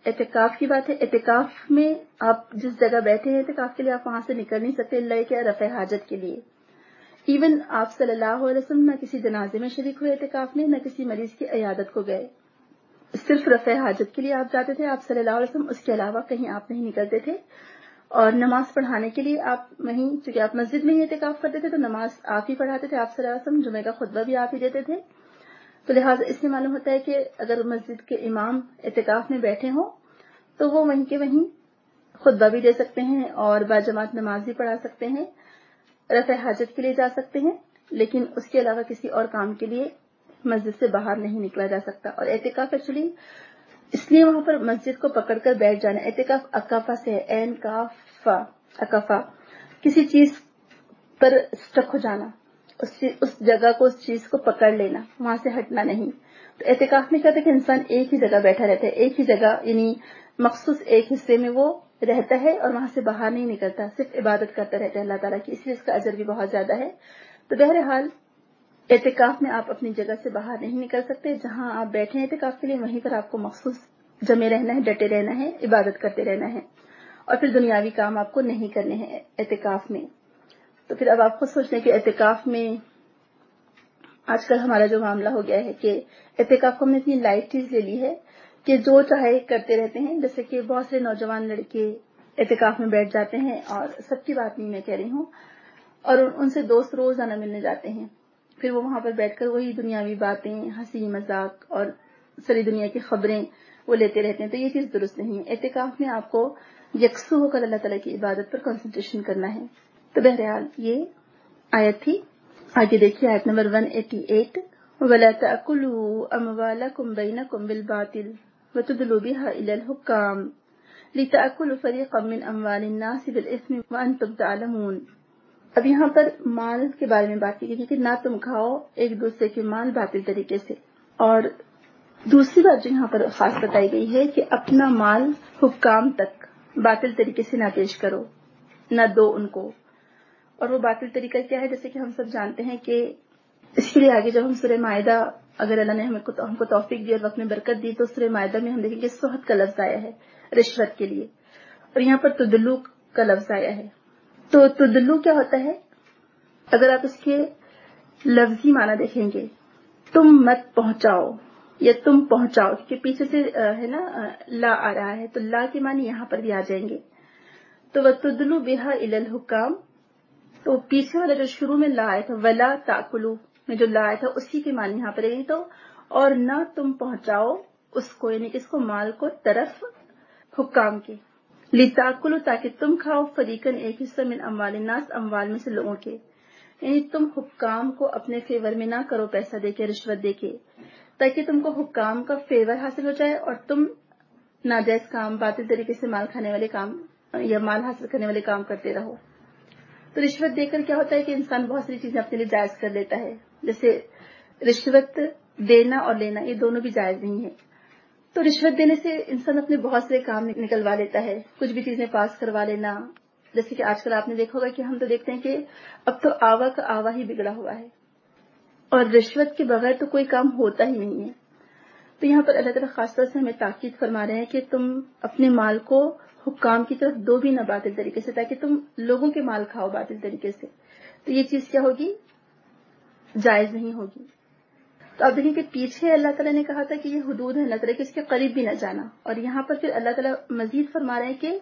اعتکاف کی بات ہے. اعتکاف میں آپ جس جگہ بیٹھے ہیں اعتکاف کے لیے آپ وہاں سے نکل نہیں سکتے اللہ کہ رفع حاجت کے لیے. ایون آپ صلی اللہ علیہ وسلم نہ کسی جنازے میں شریک ہوئے اعتکاف میں، نہ کسی مریض کی عیادت کو گئے. صرف رفع حاجت کے لیے آپ جاتے تھے آپ صلی اللہ علیہ وسلم، اس کے علاوہ کہیں آپ نہیں نکلتے تھے. اور نماز پڑھانے کے لیے آپ وہیں، چونکہ آپ مسجد میں ہی اعتکاف کرتے تھے تو نماز آپ ہی پڑھاتے تھے آپ صلی اللہ علیہ وسلم، جمعے کا خطبہ بھی آپ ہی دیتے تھے. تو لہٰذا اس سے معلوم ہوتا ہے کہ اگر مسجد کے امام اعتکاف میں بیٹھے ہوں تو وہ وہیں کے وہیں خطبہ بھی دے سکتے ہیں اور باجماعت نماز بھی پڑھا سکتے ہیں، رفع حاجت کے لیے جا سکتے ہیں، لیکن اس کے علاوہ کسی اور کام کے لیے مسجد سے باہر نہیں نکلا جا سکتا. اور اعتکاف ایکچولی اس لیے وہاں پر مسجد کو پکڑ کر بیٹھ جانا. اعتکاف اکافا سے ہے، عین کاف اکافا، کسی چیز پر اسٹک ہو جانا، اس جگہ کو، اس چیز کو پکڑ لینا، وہاں سے ہٹنا نہیں. تو اعتکاف میں کیا ہوتا ہے کہ انسان ایک ہی جگہ بیٹھا رہتا ہے، ایک ہی جگہ یعنی مخصوص ایک حصے میں وہ رہتا ہے اور وہاں سے باہر نہیں نکلتا، صرف عبادت کرتا رہتا ہے اللہ تعالیٰ کی، اس لیے اس کا اجر بھی بہت زیادہ ہے. تو بہرحال اعتکاف میں آپ اپنی جگہ سے باہر نہیں نکل سکتے، جہاں آپ بیٹھے ہیں اعتکاف کے لیے وہیں پر آپ کو مخصوص جمے رہنا ہے، ڈٹے رہنا ہے، عبادت کرتے رہنا ہے، اور پھر دنیاوی کام آپ کو نہیں کرنے ہیں اعتکاف میں. تو پھر اب آپ خود سوچ لیں کہ اعتکاف میں آج کل ہمارا جو معاملہ ہو گیا ہے کہ اعتکاف کو ہم نے اتنی لائٹ چیز لے لی ہے کہ جو چاہے کرتے رہتے ہیں. جیسے کہ بہت سے نوجوان لڑکے اعتکاف میں بیٹھ جاتے ہیں، اور سب کی بات نہیں میں کہہ رہی ہوں، اور ان سے دوست روزانہ ملنے جاتے ہیں، پھر وہ وہاں پر بیٹھ کر وہی دنیاوی باتیں، ہنسی مذاق اور ساری دنیا کی خبریں وہ لیتے رہتے ہیں. تو یہ چیز درست نہیں ہے. اعتکاف میں آپ کو یکسو ہو کر اللہ تعالیٰ کی عبادت پر کنسنٹریشن کرنا ہے. تو بہرحال یہ آیت تھی. آگے دیکھیے آیت نمبر 188. وَلَا تَأْكُلُوا أَمْوَالَكُمْ بَيْنَكُمْ بِالْبَاطِلِ وَتُدْلُوا بِهَا إِلَى الْحُكَّامِ لِتَأْكُلُوا فَرِيقًا مِّنْ أَمْوَالِ النَّاسِ بِالْإِثْمِ وَأَنْتُمْ تَعْلَمُونَ. اب یہاں پر مال کے بارے میں بات کی گئی کہ نہ تم کھاؤ ایک دوسرے کے مال باطل طریقے سے. اور دوسری بات جو یہاں پر خاص بتائی گئی ہے کہ اپنا مال حکام تک باطل طریقے سے نہ پیش کرو، نہ دو ان کو. اور وہ باطل طریقہ کیا ہے؟ جیسے کہ ہم سب جانتے ہیں کہ اس کے لیے آگے جب ہم سورہ مائدہ، اگر اللہ نے ہم کو توفیق دی اور وقت میں برکت دی، تو سورہ مائدہ میں ہم دیکھیں گے سحت کا لفظ آیا ہے رشوت کے لیے، اور یہاں پر تدلو کا لفظ آیا ہے. تو تدلو کیا ہوتا ہے؟ اگر آپ اس کے لفظی معنی دیکھیں گے، تم مت پہنچاؤ یا تم پہنچاؤ، کیونکہ پیچھے سے ہے نا لا آ رہا ہے، تو لا کے معنی یہاں پر بھی آ جائیں گے. تو وَتُدْلُوا بِهَا إِلَى الْحُكَّامِ، تو پیچھے والا جو شروع میں لا آیا تھا وَلَا تَأْكُلُوا میں جو لا آیا تھا اسی کے معنی یہاں پر ہے. تو اور نہ تم پہنچاؤ اس کو، یعنی اس کو مال کو طرف حکام کے، لِتَأْكُلُوا تاکہ تم کھاؤ، فریقاً ایک حصہ، من اموال الناس اموال میں سے لوگوں کے، یعنی تم حکام کو اپنے فیور میں نہ کرو پیسہ دے کے، رشوت دے کے، تاکہ تم کو حکام کا فیور حاصل ہو جائے اور تم ناجائز کام، باطل طریقے سے مال کھانے والے کام یا مال حاصل کرنے والے کام کرتے رہو. تو رشوت دے کر کیا ہوتا ہے کہ انسان بہت ساری چیزیں اپنے لیے جائز کر لیتا ہے. جیسے رشوت دینا اور لینا یہ دونوں بھی جائز نہیں ہے. تو رشوت دینے سے انسان اپنے بہت سے کام نکلوا لیتا ہے، کچھ بھی چیزیں پاس کروا لینا. جیسے کہ آج کل آپ نے دیکھا ہوگا کہ ہم تو دیکھتے ہیں کہ اب تو آوا کا آوا ہی بگڑا ہوا ہے، اور رشوت کے بغیر تو کوئی کام ہوتا ہی نہیں ہے. تو یہاں پر اللہ تعالیٰ خاص طور سے ہمیں تاکید فرما رہے ہیں کہ تم اپنے مال کو حکام کی طرف دو بھی نہ باطل طریقے سے، تاکہ تم لوگوں کے مال کھاؤ باطل طریقے سے. تو یہ چیز کیا ہوگی؟ جائز نہیں ہوگی. تو اب دیکھیں کہ پیچھے اللہ تعالیٰ نے کہا تھا کہ یہ حدود ہے اللہ تعالیٰ کہ اس کے قریب بھی نہ جانا، اور یہاں پر پھر اللہ تعالیٰ مزید فرما رہے ہیں کہ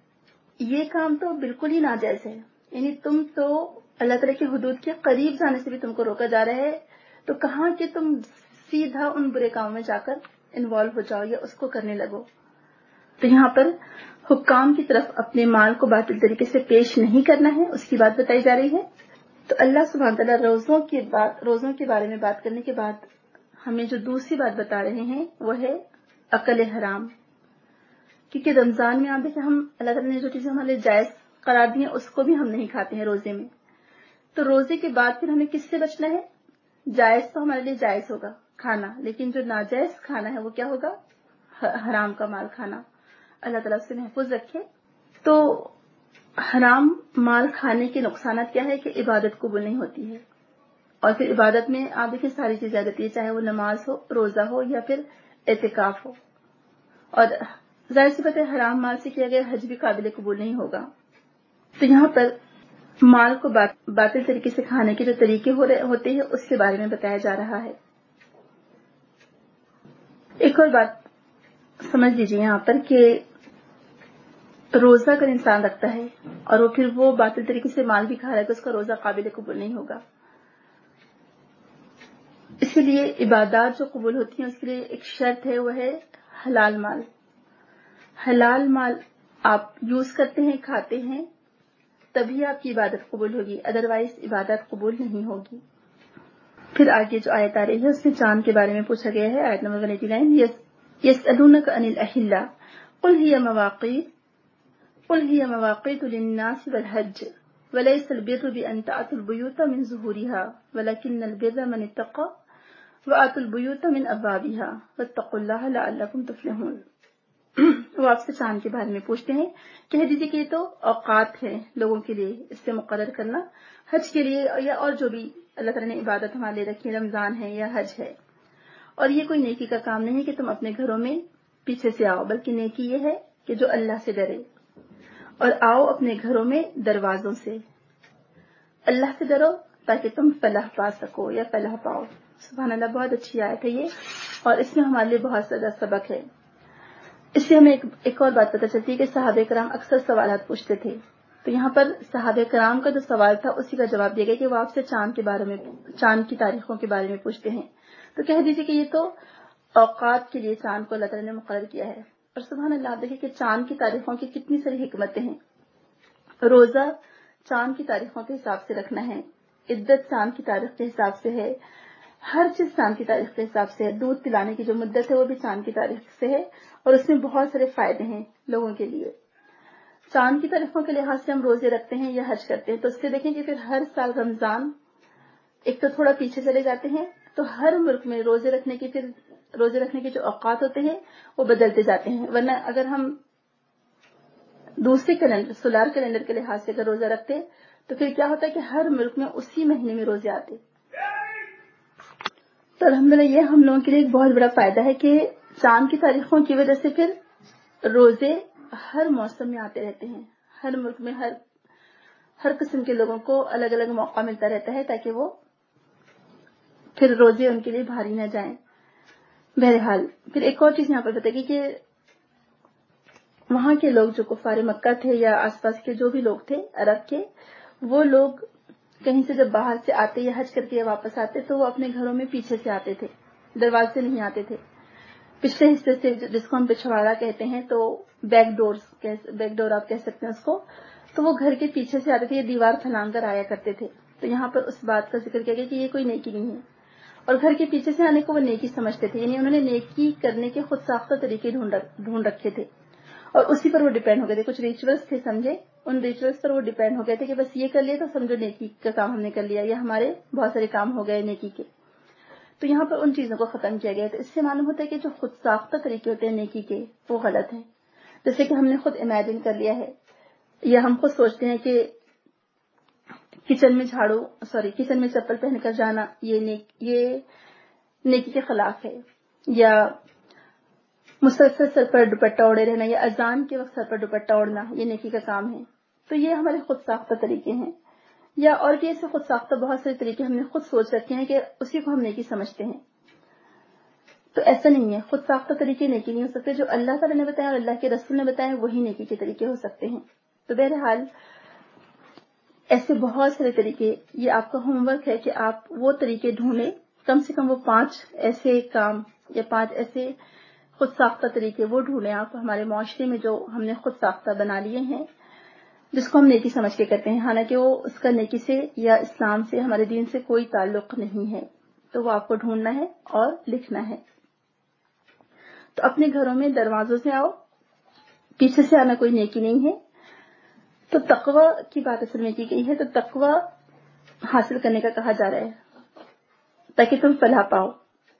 یہ کام تو بالکل ہی ناجائز ہے، یعنی تم تو اللہ تعالیٰ کی حدود کے قریب جانے سے بھی تم کو روکا جا رہا ہے. تو کہاں کہ تم سیدھا ان برے کاموں میں جا کر انوالو ہو جاؤ یا اس کو کرنے لگو. تو یہاں پر حکام کی طرف اپنے مال کو باطل طریقے سے پیش نہیں کرنا ہے، اس کی بات بتائی جا رہی ہے. تو اللہ سبحانہ تعالیٰ روزوں کے بارے میں بات کرنے کے بعد ہمیں جو دوسری بات بتا رہے ہیں وہ ہے اکل حرام. کیونکہ رمضان میں آپ دیکھیں ہم اللہ تعالیٰ نے جو چیزیں ہمارے جائز قرار دی ہیں اس کو بھی ہم نہیں کھاتے ہیں روزے میں. تو روزے کے بعد پھر ہمیں کس سے بچنا ہے؟ جائز تو ہمارے لیے جائز ہوگا کھانا، لیکن جو ناجائز کھانا ہے وہ کیا ہوگا؟ حرام کا مال کھانا. اللہ تعالیٰ سے محفوظ رکھے. تو حرام مال کھانے کے نقصانات کیا ہے کہ عبادت قبول نہیں ہوتی ہے، اور پھر عبادت میں آپ دیکھیں ساری چیزیں آ جاتی ہے، چاہے وہ نماز ہو، روزہ ہو یا پھر اعتکاف ہو. اور ظاہر سی بات ہے حرام مال سے کیا گیا حج بھی قابل قبول نہیں ہوگا. تو یہاں پر مال کو باطل طریقے سے کھانے کے جو طریقے ہوتے ہیں اس کے بارے میں بتایا جا رہا ہے. ایک اور بات سمجھ لیجیے یہاں پر کہ روزہ اگر انسان رکھتا ہے اور وہ پھر وہ باطل طریقے سے مال بھی کھا رہا ہے تو اس کا روزہ قابل قبول نہیں ہوگا. اسی لیے عبادات جو قبول ہوتی ہیں اس کے لیے ایک شرط ہے، وہ ہے حلال مال. حلال مال آپ یوز کرتے ہیں، کھاتے ہیں، تبھی آپ کی عبادت قبول ہوگی، ادروائز عبادت قبول نہیں ہوگی. پھر آگے جو آیت آ رہی ہے اس میں چاند کے بارے میں پوچھا گیا ہے. آیت نمبر 189، یسألونک عن الأہلة قل هي مواقیت للناس والحج وليس البر بأن تأتوا البيوت من ظهورها ولكن البر من اتقى وآتوا البيوت من أبوابها واتقوا الله لعلكم تفلحون. وہ آپ سے چاند کے بارے میں پوچھتے ہیں، کہہ دیجیے کہ یہ تو اوقات ہے لوگوں کے لیے، اس سے مقرر کرنا حج کے لیے یا اور جو بھی اللہ تعالیٰ نے عبادت ہمارے لیے رکھی، رمضان ہے یا حج ہے. اور یہ کوئی نیکی کا کام نہیں ہے کہ تم اپنے گھروں میں پیچھے سے آؤ، بلکہ نیکی یہ ہے کہ جو اللہ سے ڈرے اور آؤ اپنے گھروں میں دروازوں سے. اللہ سے ڈرو تاکہ تم فلاح پا سکو یا فلاح پاؤ. سبحان اللہ، بہت اچھی آیت ہے یہ، اور اس میں ہمارے لیے بہت زیادہ سبق ہے. اس سے ہمیں ایک اور بات پتہ چلتی ہے کہ صحابہ کرام اکثر سوالات پوچھتے تھے. تو یہاں پر صحابہ کرام کا جو سوال تھا اسی کا جواب دیا گیا کہ وہ آپ سے چاند کے بارے میں، چاند کی تاریخوں کے بارے میں پوچھتے ہیں. تو کہہ دیجیے کہ یہ تو اوقات کے لیے چاند کو اللہ تعالیٰ نے مقرر کیا ہے. اور سبحان اللہ، دیکھیں کہ چاند کی تاریخوں کی کتنی ساری حکمتیں ہیں. روزہ چاند کی تاریخوں کے حساب سے رکھنا ہے، عدت چاند کی تاریخ کے حساب سے ہے، ہر چیز چاند کی تاریخ کے حساب سے ہے. دودھ پلانے کی جو مدت ہے وہ بھی چاند کی تاریخ سے ہے، اور اس میں بہت سارے فائدے ہیں لوگوں کے لیے. چاند کی تاریخوں کے لحاظ سے ہم روزے رکھتے ہیں یا حج کرتے ہیں تو اس سے دیکھیں کہ پھر ہر سال رمضان ایک تو تھوڑا پیچھے چلے جاتے ہیں، تو ہر ملک میں روزے رکھنے کے جو اوقات ہوتے ہیں وہ بدلتے جاتے ہیں. ورنہ اگر ہم دوسرے کیلنڈر، سولار کیلنڈر کے لحاظ سے اگر روزہ رکھتے تو پھر کیا ہوتا ہے کہ ہر ملک میں اسی مہینے میں روزے آتے. تو الحمدللہ یہ ہم لوگوں کے لیے ایک بہت بڑا فائدہ ہے کہ چاند کی تاریخوں کی وجہ سے پھر روزے ہر موسم میں آتے رہتے ہیں. ہر ملک میں ہر قسم کے لوگوں کو الگ الگ موقع ملتا رہتا ہے تاکہ وہ پھر روزے ان کے لیے بھاری نہ جائیں. بہرحال پھر ایک اور چیز یہاں پر بتائے گی کہ وہاں کے لوگ جو کفار مکہ تھے یا آس پاس کے جو بھی لوگ تھے عرب کے، وہ لوگ کہیں سے جب باہر سے آتے یا حج کر کے واپس آتے تو وہ اپنے گھروں میں پیچھے سے آتے تھے، دروازے سے نہیں آتے تھے. پچھلے حصے سے جس کو ہم پچھواڑا کہتے ہیں، تو بیک ڈور آپ کہہ سکتے ہیں اس کو، تو وہ گھر کے پیچھے سے آتے تھے، یہ دیوار پھلانگ کر آیا کرتے تھے. تو یہاں پر اس بات کا ذکر کیا گیا کہ یہ کوئی نیکی نہیں ہے، اور گھر کے پیچھے سے آنے کو وہ نیکی سمجھتے تھے. یعنی انہوں نے نیکی کرنے کے خود ساختہ طریقے ڈھونڈ رکھے تھے اور اسی پر وہ ڈیپینڈ ہو گئے تھے. کچھ ریچولس تھے سمجھے، ان ریچولس پر وہ ڈیپینڈ ہو گئے تھے کہ بس یہ کر لیا تو سمجھو نیکی کا کام ہم نے کر لیا، یا ہمارے بہت سارے کام ہو گئے نیکی کے. تو یہاں پر ان چیزوں کو ختم کیا گیا. تو اس سے معلوم ہوتا ہے کہ جو خود ساختہ طریقے ہوتے ہیں نیکی کے وہ غلط ہیں. جیسے کہ ہم نے خود امیجن کر لیا ہے یا ہم خود سوچتے ہیں کہ کچن میں چپل پہن کر جانا یہ نیکی کے خلاف ہے، یا مسلسل سر پر دوپٹہ اوڑے رہنا، یا اذان کے وقت سر پر دوپٹہ اوڑنا یہ نیکی کا کام ہے. تو یہ ہمارے خود ساختہ طریقے ہیں. یا اور بھی ایسے خود ساختہ بہت سارے طریقے ہم نے خود سوچ رکھے ہیں کہ اسی کو ہم نیکی سمجھتے ہیں. تو ایسا نہیں ہے، خود ساختہ طریقے نیکی نہیں ہو سکتے. جو اللہ تعالیٰ نے بتایا اور اللہ کے رسول نے بتایا وہی نیکی کے طریقے ہو سکتے ہیں. تو بہرحال ایسے بہت سارے طریقے، یہ آپ کا ہوم ورک ہے کہ آپ وہ طریقے ڈھونڈیں، کم سے کم وہ 5 ایسے کام یا 5 ایسے خود ساختہ طریقے وہ ڈھونڈیں آپ ہمارے معاشرے میں جو ہم نے خود ساختہ بنا لیے ہیں، جس کو ہم نیکی سمجھ کے کرتے ہیں، حالانکہ وہ اس کا نیکی سے یا اسلام سے، ہمارے دین سے کوئی تعلق نہیں ہے. تو وہ آپ کو ڈھونڈنا ہے اور لکھنا ہے. تو اپنے گھروں میں دروازوں سے آؤ، پیچھے سے آنا کوئی نیکی نہیں ہے. تو تقوی کی بات اصل میں کی گئی ہے. تو تقوی حاصل کرنے کا کہا جا رہا ہے تاکہ تم فلاح پاؤ.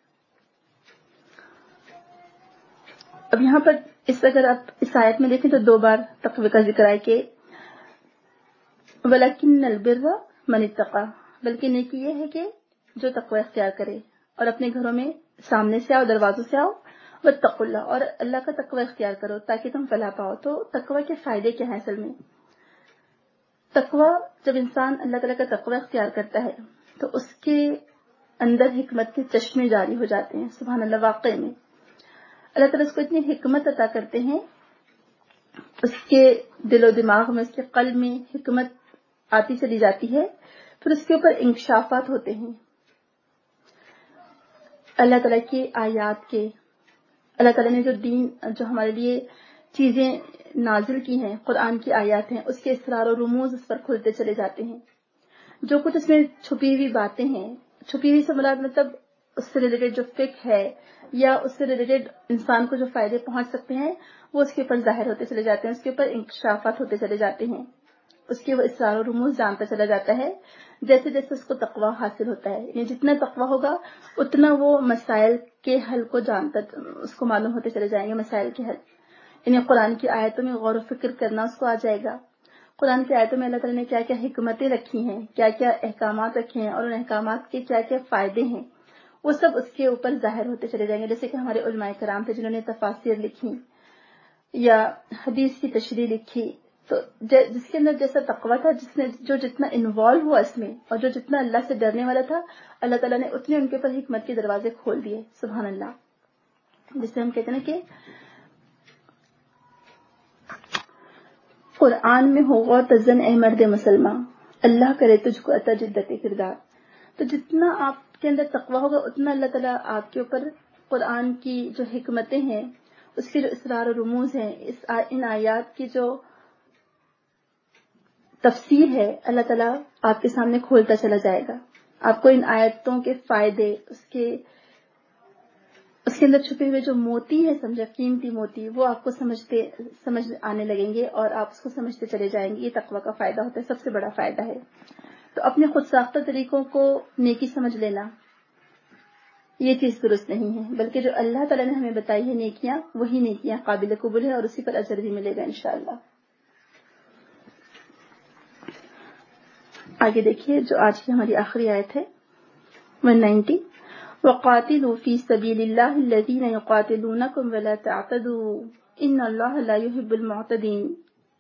اب یہاں پر اگر آپ اس آیت میں دیکھیں تو 2 بار تقوی کا ذکر ہے کہ وَلَكِنَّ الْبِرَّ مَنِ اتَّقَى، بلکہ نیکی یہ ہے کہ جو تقوی اختیار کرے اور اپنے گھروں میں سامنے سے آؤ، دروازوں سے آؤ واتقوا اللہ، اور اللہ کا تقوی اختیار کرو تاکہ تم فلاح پاؤ۔ تو تقوی کے فائدے کیا ہیں اصل میں؟ تقوی، جب انسان اللہ تعالیٰ کا تقوی اختیار کرتا ہے تو اس کے اندر حکمت کے چشمے جاری ہو جاتے ہیں۔ سبحان اللہ، واقعی میں اللہ تعالیٰ اس کو اتنی حکمت عطا کرتے ہیں، اس کے دل و دماغ میں، اس کے قلب میں حکمت آتی چلی جاتی ہے، پھر اس کے اوپر انکشافات ہوتے ہیں اللہ تعالیٰ کی آیات کے۔ اللہ تعالیٰ نے جو دین، جو ہمارے لیے چیزیں نازل کی ہیں، قرآن کی آیات ہیں، اس کے اسرار و رموز اس پر کھلتے چلے جاتے ہیں۔ جو کچھ اس میں چھپی ہوئی باتیں ہیں، چھپی ہوئی سے مراد مطلب اس سے ریلیٹڈ جو فقہ ہے یا اس سے ریلیٹڈ انسان کو جو فائدے پہنچ سکتے ہیں، وہ اس کے اوپر ظاہر ہوتے چلے جاتے ہیں، اس کے اوپر انکشافات ہوتے چلے جاتے ہیں، اس کے وہ اسرار و رموز جانتا چلا جاتا ہے جیسے جیسے اس کو تقویٰ حاصل ہوتا ہے۔ یعنی جتنا تقویٰ ہوگا اتنا وہ مسائل کے حل کو جانتا، اس کو معلوم ہوتے چلے جائیں گے مسائل کے حل۔ یعنی قرآن کی آیتوں میں غور و فکر کرنا اس کو آ جائے گا، قرآن کی آیتوں میں اللہ تعالیٰ نے کیا کیا حکمتیں رکھی ہیں، کیا کیا احکامات رکھے ہیں، اور ان احکامات کے کیا کیا فائدے ہیں، وہ سب اس کے اوپر ظاہر ہوتے چلے جائیں گے۔ جیسے کہ ہمارے علماء کرام تھے جنہوں نے تفاسیر لکھی یا حدیث کی تشریح لکھی، تو جس کے اندر جیسا تقویٰ تھا، جس نے جو جتنا انوالو ہوا اس میں، اور جو جتنا اللہ سے ڈرنے والا تھا، اللہ تعالیٰ نے اتنے ان کے اوپر حکمت کے دروازے کھول دیے۔ سبحان اللہ، جسے ہم کہتے ہیں کہ قرآن میں ہو غور تزن اے مرد مسلمان، اللہ کرے تجھ کو عطا جدت کردار۔ تو جتنا آپ کے اندر تقویٰ ہوگا اتنا اللہ تعالیٰ آپ کے اوپر قرآن کی جو حکمتیں ہیں، اس کے جو اسرار و رموز ہیں، ان آیات کی جو تفسیر ہے، اللہ تعالیٰ آپ کے سامنے کھولتا چلا جائے گا۔ آپ کو ان آیتوں کے فائدے، اس کے اندر چھپے ہوئے جو موتی ہے، سمجھا قیمتی موتی، وہ آپ کو سمجھ آنے لگیں گے اور آپ اس کو سمجھتے چلے جائیں گے۔ یہ تقویٰ کا فائدہ ہوتا ہے، سب سے بڑا فائدہ ہے۔ تو اپنے خود ساختہ طریقوں کو نیکی سمجھ لینا، یہ چیز درست نہیں ہے، بلکہ جو اللہ تعالیٰ نے ہمیں بتائی ہے نیکیاں، وہی نیکیاں قابل قبول ہے اور اسی پر اجر بھی ملے گا انشاءاللہ۔ آگے دیکھیے جو آج کی ہماری آخری آیت ہے 190، وَقَاتِلُوا فِي سَبِيلِ اللَّهِ الَّذِينَ يُقَاتِلُونَكُمْ وَلَا تَعْتَدُوا إِنَّ اللَّهَ لَا يُحِبُّ الْمُعْتَدِينَ۔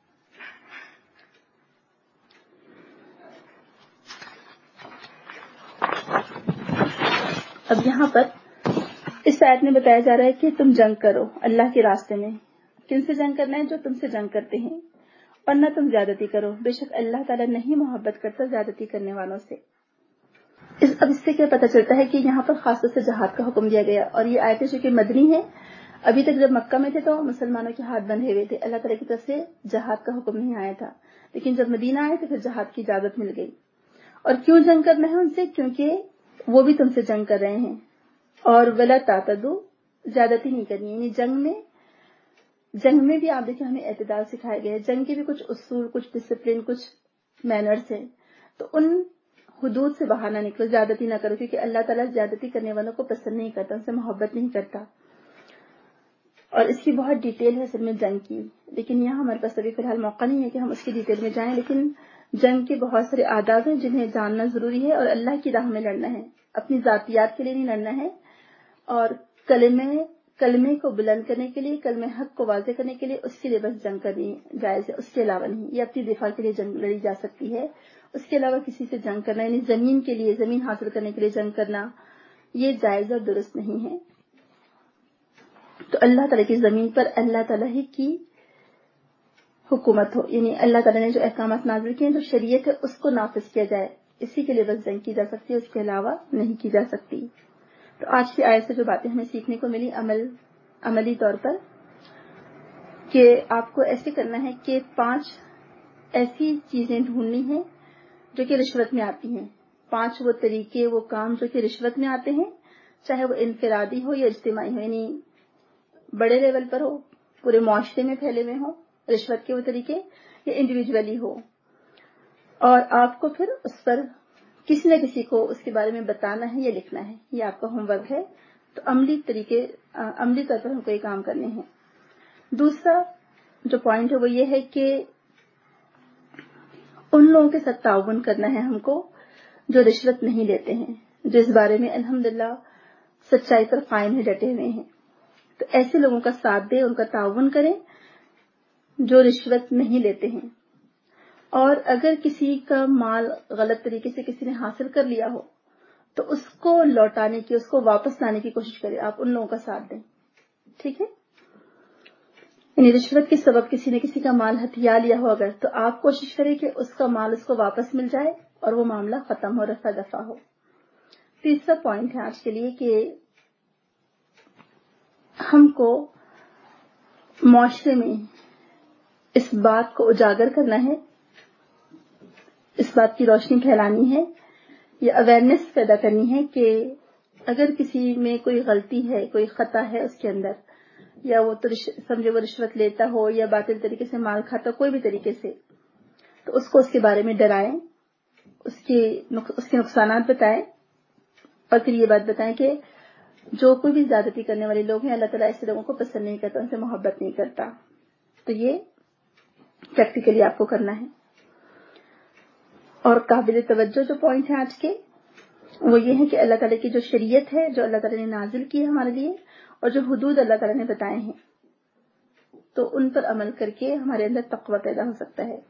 اب یہاں پر اس آیت میں بتایا جا رہا ہے کہ تم جنگ کرو اللہ کے راستے میں۔ کن سے جنگ کرنا ہے؟ جو تم سے جنگ کرتے ہیں، اور نہ تم زیادتی کرو، بے شک اللہ تعالیٰ نہیں محبت کرتا زیادتی کرنے والوں سے۔ اب اس سے کیا پتہ چلتا ہے کہ یہاں پر خاص طور سے جہاد کا حکم دیا گیا، اور یہ آیتیں چونکہ مدنی ہیں، ابھی تک جب مکہ میں تھے تو مسلمانوں کے ہاتھ بندھے ہوئے تھے، اللہ تعالیٰ کی طرف سے جہاد کا حکم نہیں آیا تھا، لیکن جب مدینہ آئے تو پھر جہاد کی اجازت مل گئی۔ اور کیوں جنگ کرنا ہے ان سے؟ کیونکہ وہ بھی تم سے جنگ کر رہے ہیں، اور ولا تعتدوا، زیادتی نہیں کرنی۔ یعنی جنگ میں بھی آپ دیکھیں ہمیں اعتدال سکھایا گیا ہے، جنگ کے بھی کچھ اصول، کچھ ڈسپلن، کچھ مینرز ہیں، تو ان حدود سے باہر نہ نکلو، زیادتی نہ کرو، کیونکہ اللہ تعالیٰ زیادتی کرنے والوں کو پسند نہیں کرتا، ان سے محبت نہیں کرتا۔ اور اس کی بہت ڈیٹیل ہے اصل میں جنگ کی، لیکن یہاں ہمارے پاس ابھی فی الحال موقع نہیں ہے کہ ہم اس کی ڈیٹیل میں جائیں، لیکن جنگ کے بہت سارے آداب ہیں جنہیں جاننا ضروری ہے، اور اللہ کی راہ میں لڑنا ہے، اپنی ذاتیات کے لیے نہیں لڑنا ہے، اور کلمے کو بلند کرنے کے لیے، کلمہ حق کو واضح کرنے کے لیے اس کے لیے بس جنگ کرنی جائز ہے، اس کے علاوہ نہیں۔ یہ اپنی دفاع کے لیے جنگ لڑی جا سکتی ہے، اس کے علاوہ کسی سے جنگ کرنا، یعنی زمین کے لیے، زمین حاصل کرنے کے لیے جنگ کرنا، یہ جائز اور درست نہیں ہے۔ تو اللہ تعالیٰ کی زمین پر اللہ تعالیٰ ہی کی حکومت ہو، یعنی اللہ تعالیٰ نے جو احکامات نازل کیے ہیں، جو شریعت ہے، اس کو نافذ کیا جائے، اسی کے لیے بس جنگ کی جا سکتی ہے، اس کے علاوہ نہیں کی جا سکتی۔ تو آج کی آیت سے جو باتیں ہمیں سیکھنے کو ملی عملی طور پر، کہ آپ کو ایسے کرنا ہے کہ 5 ایسی چیزیں ڈھونڈنی ہیں جو کہ رشوت میں آتی ہیں، 5 وہ طریقے، وہ کام جو کہ رشوت میں آتے ہیں، چاہے وہ انفرادی ہو یا اجتماعی ہو، یعنی بڑے لیول پر ہو، پورے معاشرے میں پھیلے ہوئے ہوں رشوت کے وہ طریقے، یا انڈیویجولی ہو، اور آپ کو پھر اس پر کسی نہ کسی کو اس کے بارے میں بتانا ہے یا لکھنا ہے، یہ آپ کا ہوم ورک ہے۔ تو عملی طور پر ہم کو یہ کام کرنے ہیں۔ دوسرا جو پوائنٹ ہے وہ یہ ہے کہ ان لوگوں کے ساتھ تعاون کرنا ہے ہم کو جو رشوت نہیں لیتے ہیں، جو اس بارے میں الحمدللہ سچائی پر قائم ہے، ڈٹے ہوئے ہیں۔ تو ایسے لوگوں کا ساتھ دیں، ان کا تعاون کریں جو رشوت نہیں لیتے ہیں. اور اگر کسی کا مال غلط طریقے سے کسی نے حاصل کر لیا ہو تو اس کو لوٹانے کی، اس کو واپس لانے کی کوشش کریں. آپ ان لوگوں کا ساتھ دیں. ٹھیک ہے؟ یعنی رشوت کے سبب کسی نے کسی کا مال ہتھیا لیا ہو اگر، تو آپ کوشش کریں کہ اس کا مال اس کو واپس مل جائے اور وہ معاملہ ختم ہو، رفع دفع ہو. تیسرا پوائنٹ ہے آج کے لیے کہ ہم کو معاشرے میں اس بات کو اجاگر کرنا ہے، اس بات کی روشنی پھیلانی ہے یا اویئرنیس پیدا کرنی ہے کہ اگر کسی میں کوئی غلطی ہے، کوئی خطا ہے اس کے اندر، یا وہ تو سمجھے وہ رشوت لیتا ہو یا باطل طریقے سے مال کھاتا ہو، کوئی بھی طریقے سے، تو اس کو اس کے بارے میں ڈرائیں، اس کے نقصانات بتائیں، اور پھر یہ بات بتائیں کہ جو کوئی بھی زیادتی کرنے والے لوگ ہیں، اللہ تعالیٰ ایسے لوگوں کو پسند نہیں کرتا، ان سے محبت نہیں کرتا. تو یہ پریکٹیکلی آپ کو کرنا ہے. اور قابل توجہ جو پوائنٹ ہیں آج کے، وہ یہ ہے کہ اللہ تعالیٰ کی جو شریعت ہے، جو اللہ تعالیٰ نے نازل کی ہے ہمارے لیے، اور جو حدود اللہ تعالیٰ نے بتائے ہیں، تو ان پر عمل کر کے ہمارے اندر تقویٰ پیدا ہو سکتا ہے.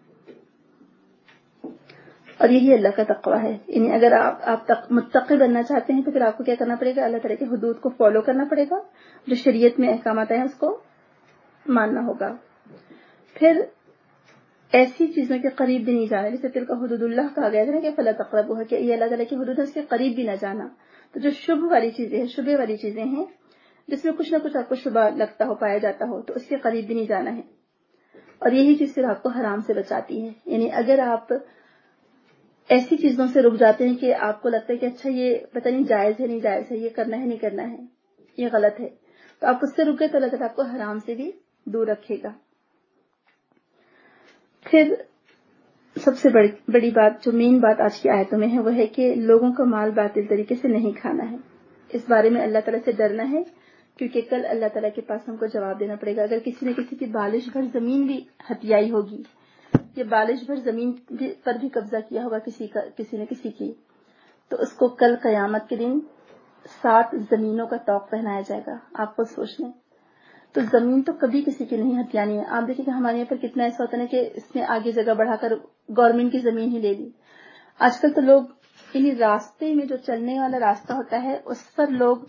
اور یہی اللہ کا تقویٰ ہے. یعنی اگر آپ متقی بننا چاہتے ہیں تو پھر آپ کو کیا کرنا پڑے گا؟ اللہ تعالیٰ کے حدود کو فالو کرنا پڑے گا، جو شریعت میں احکامات ہیں اس کو ماننا ہوگا. پھر ایسی چیزوں کے قریب بھی نہیں جانا، جیسے تلک حدود اللہ کہا گیا ہے کہ فلا تقربوها، کہ یہ اللہ تعالیٰ کی حدود ہے، اس کے قریب بھی نہ جانا. تو جو شبہ والی چیزیں ہیں، شبہ والی چیزیں ہیں جس میں کچھ نہ کچھ آپ کو شبہ لگتا ہو، پایا جاتا ہو، تو اس کے قریب بھی نہیں جانا ہے. اور یہی چیز پھر آپ کو حرام سے بچاتی ہے. یعنی اگر آپ ایسی چیزوں سے رک جاتے ہیں کہ آپ کو لگتا ہے کہ اچھا یہ پتہ نہیں جائز ہے نہیں جائز ہے، یہ کرنا ہے نہیں کرنا ہے، یہ غلط ہے، تو آپ اس سے رک گئے تو اللہ تعالیٰ آپ کو حرام سے بھی دور رکھے گا. پھر سب سے بڑی بات، جو مین بات آج کی آیتوں میں ہے، وہ ہے کہ لوگوں کا مال باطل طریقے سے نہیں کھانا ہے. اس بارے میں اللہ تعالیٰ سے ڈرنا ہے، کیونکہ کل اللہ تعالیٰ کے پاس ہم کو جواب دینا پڑے گا. اگر کسی نے کسی کی بالش بھر زمین بھی ہتھیائی ہوگی، یا بالش بھر زمین پر بھی قبضہ کیا ہوگا کسی نے کسی کی، تو اس کو کل قیامت کے دن 7 زمینوں کا طوق پہنایا جائے گا. آپ کو سوچ لیں. تو زمین تو کبھی کسی کی نہیں ہتھیانی ہے. آپ دیکھیں کہ ہمارے یہاں پر کتنا ایسا ہوتا ہے کہ اس نے آگے جگہ بڑھا کر گورنمنٹ کی زمین ہی لے لی. آج کل تو لوگ انہیں راستے میں جو چلنے والا راستہ ہوتا ہے اس پر لوگ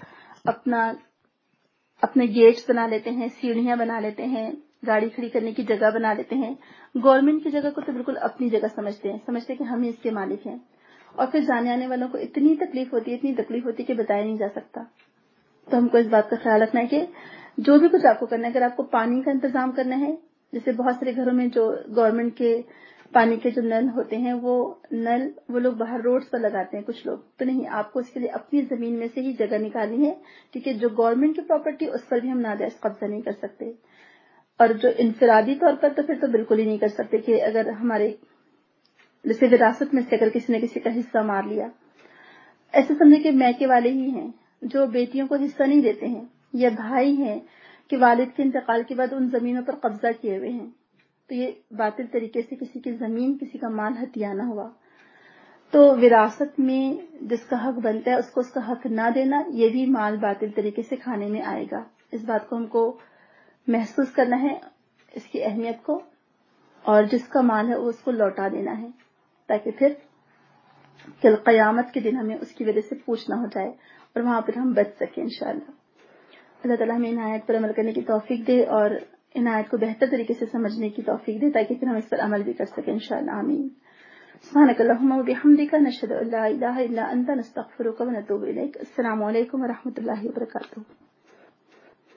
اپنے گیٹس بنا لیتے ہیں، سیڑھیاں بنا لیتے ہیں، گاڑی کھڑی کرنے کی جگہ بنا لیتے ہیں. گورنمنٹ کی جگہ کو تو بالکل اپنی جگہ سمجھتے کہ ہم اس کے مالک ہیں. اور پھر جانے آنے والوں کو اتنی تکلیف ہوتی ہے کہ بتایا نہیں جا سکتا. تو ہم کو اس بات کا خیال رکھنا ہے کہ جو بھی کچھ آپ کو کرنا ہے، اگر آپ کو پانی کا انتظام کرنا ہے، جیسے بہت سارے گھروں میں جو گورنمنٹ کے پانی کے جو نل ہوتے ہیں، وہ لوگ باہر روڈز پر لگاتے ہیں کچھ لوگ، تو نہیں، آپ کو اس کے لیے اپنی زمین میں سے ہی جگہ نکالنی ہے، کیونکہ جو گورنمنٹ کی پراپرٹی اس پر بھی ہم ناجائز قبضہ نہیں کر سکتے. اور جو انفرادی طور پر تو پھر تو بالکل ہی نہیں کر سکتے کہ اگر ہمارے جیسے وراثت میں سے اگر کسی نے کسی کا حصہ مار لیا، ایسے سمجھے کہ میکے والے ہی ہیں جو بیٹیوں کو حصہ نہیں دیتے ہیں، یا بھائی ہیں کہ والد کے انتقال کے بعد ان زمینوں پر قبضہ کیے ہوئے ہیں، تو یہ باطل طریقے سے کسی کی زمین، کسی کا مال ہتھیانا ہوا. تو وراثت میں جس کا حق بنتا ہے اس کو اس کا حق نہ دینا، یہ بھی مال باطل طریقے سے کھانے میں آئے گا. اس بات کو ہم کو محسوس کرنا ہے، اس کی اہمیت کو، اور جس کا مال ہے وہ اس کو لوٹا دینا ہے، تاکہ پھر کل قیامت کے دن ہمیں اس کی وجہ سے پوچھنا ہو جائے اور وہاں پر ہم بچ سکیں انشاءاللہ. اللہ تعالیٰ ہمیں ان آیت پر عمل کرنے کی توفیق دے اور ان آیت کو بہتر طریقے سے سمجھنے کی توفیق دے، تاکہ پھر ہم اس پر عمل بھی کر سکیں انشاءاللہ. آمین. سبحانک اللہم و بحمدک، نشہد ان لا الہ الا انت، نستغفرک و نتوب الیک. السلام علیکم و رحمۃ اللہ وبرکاتہ.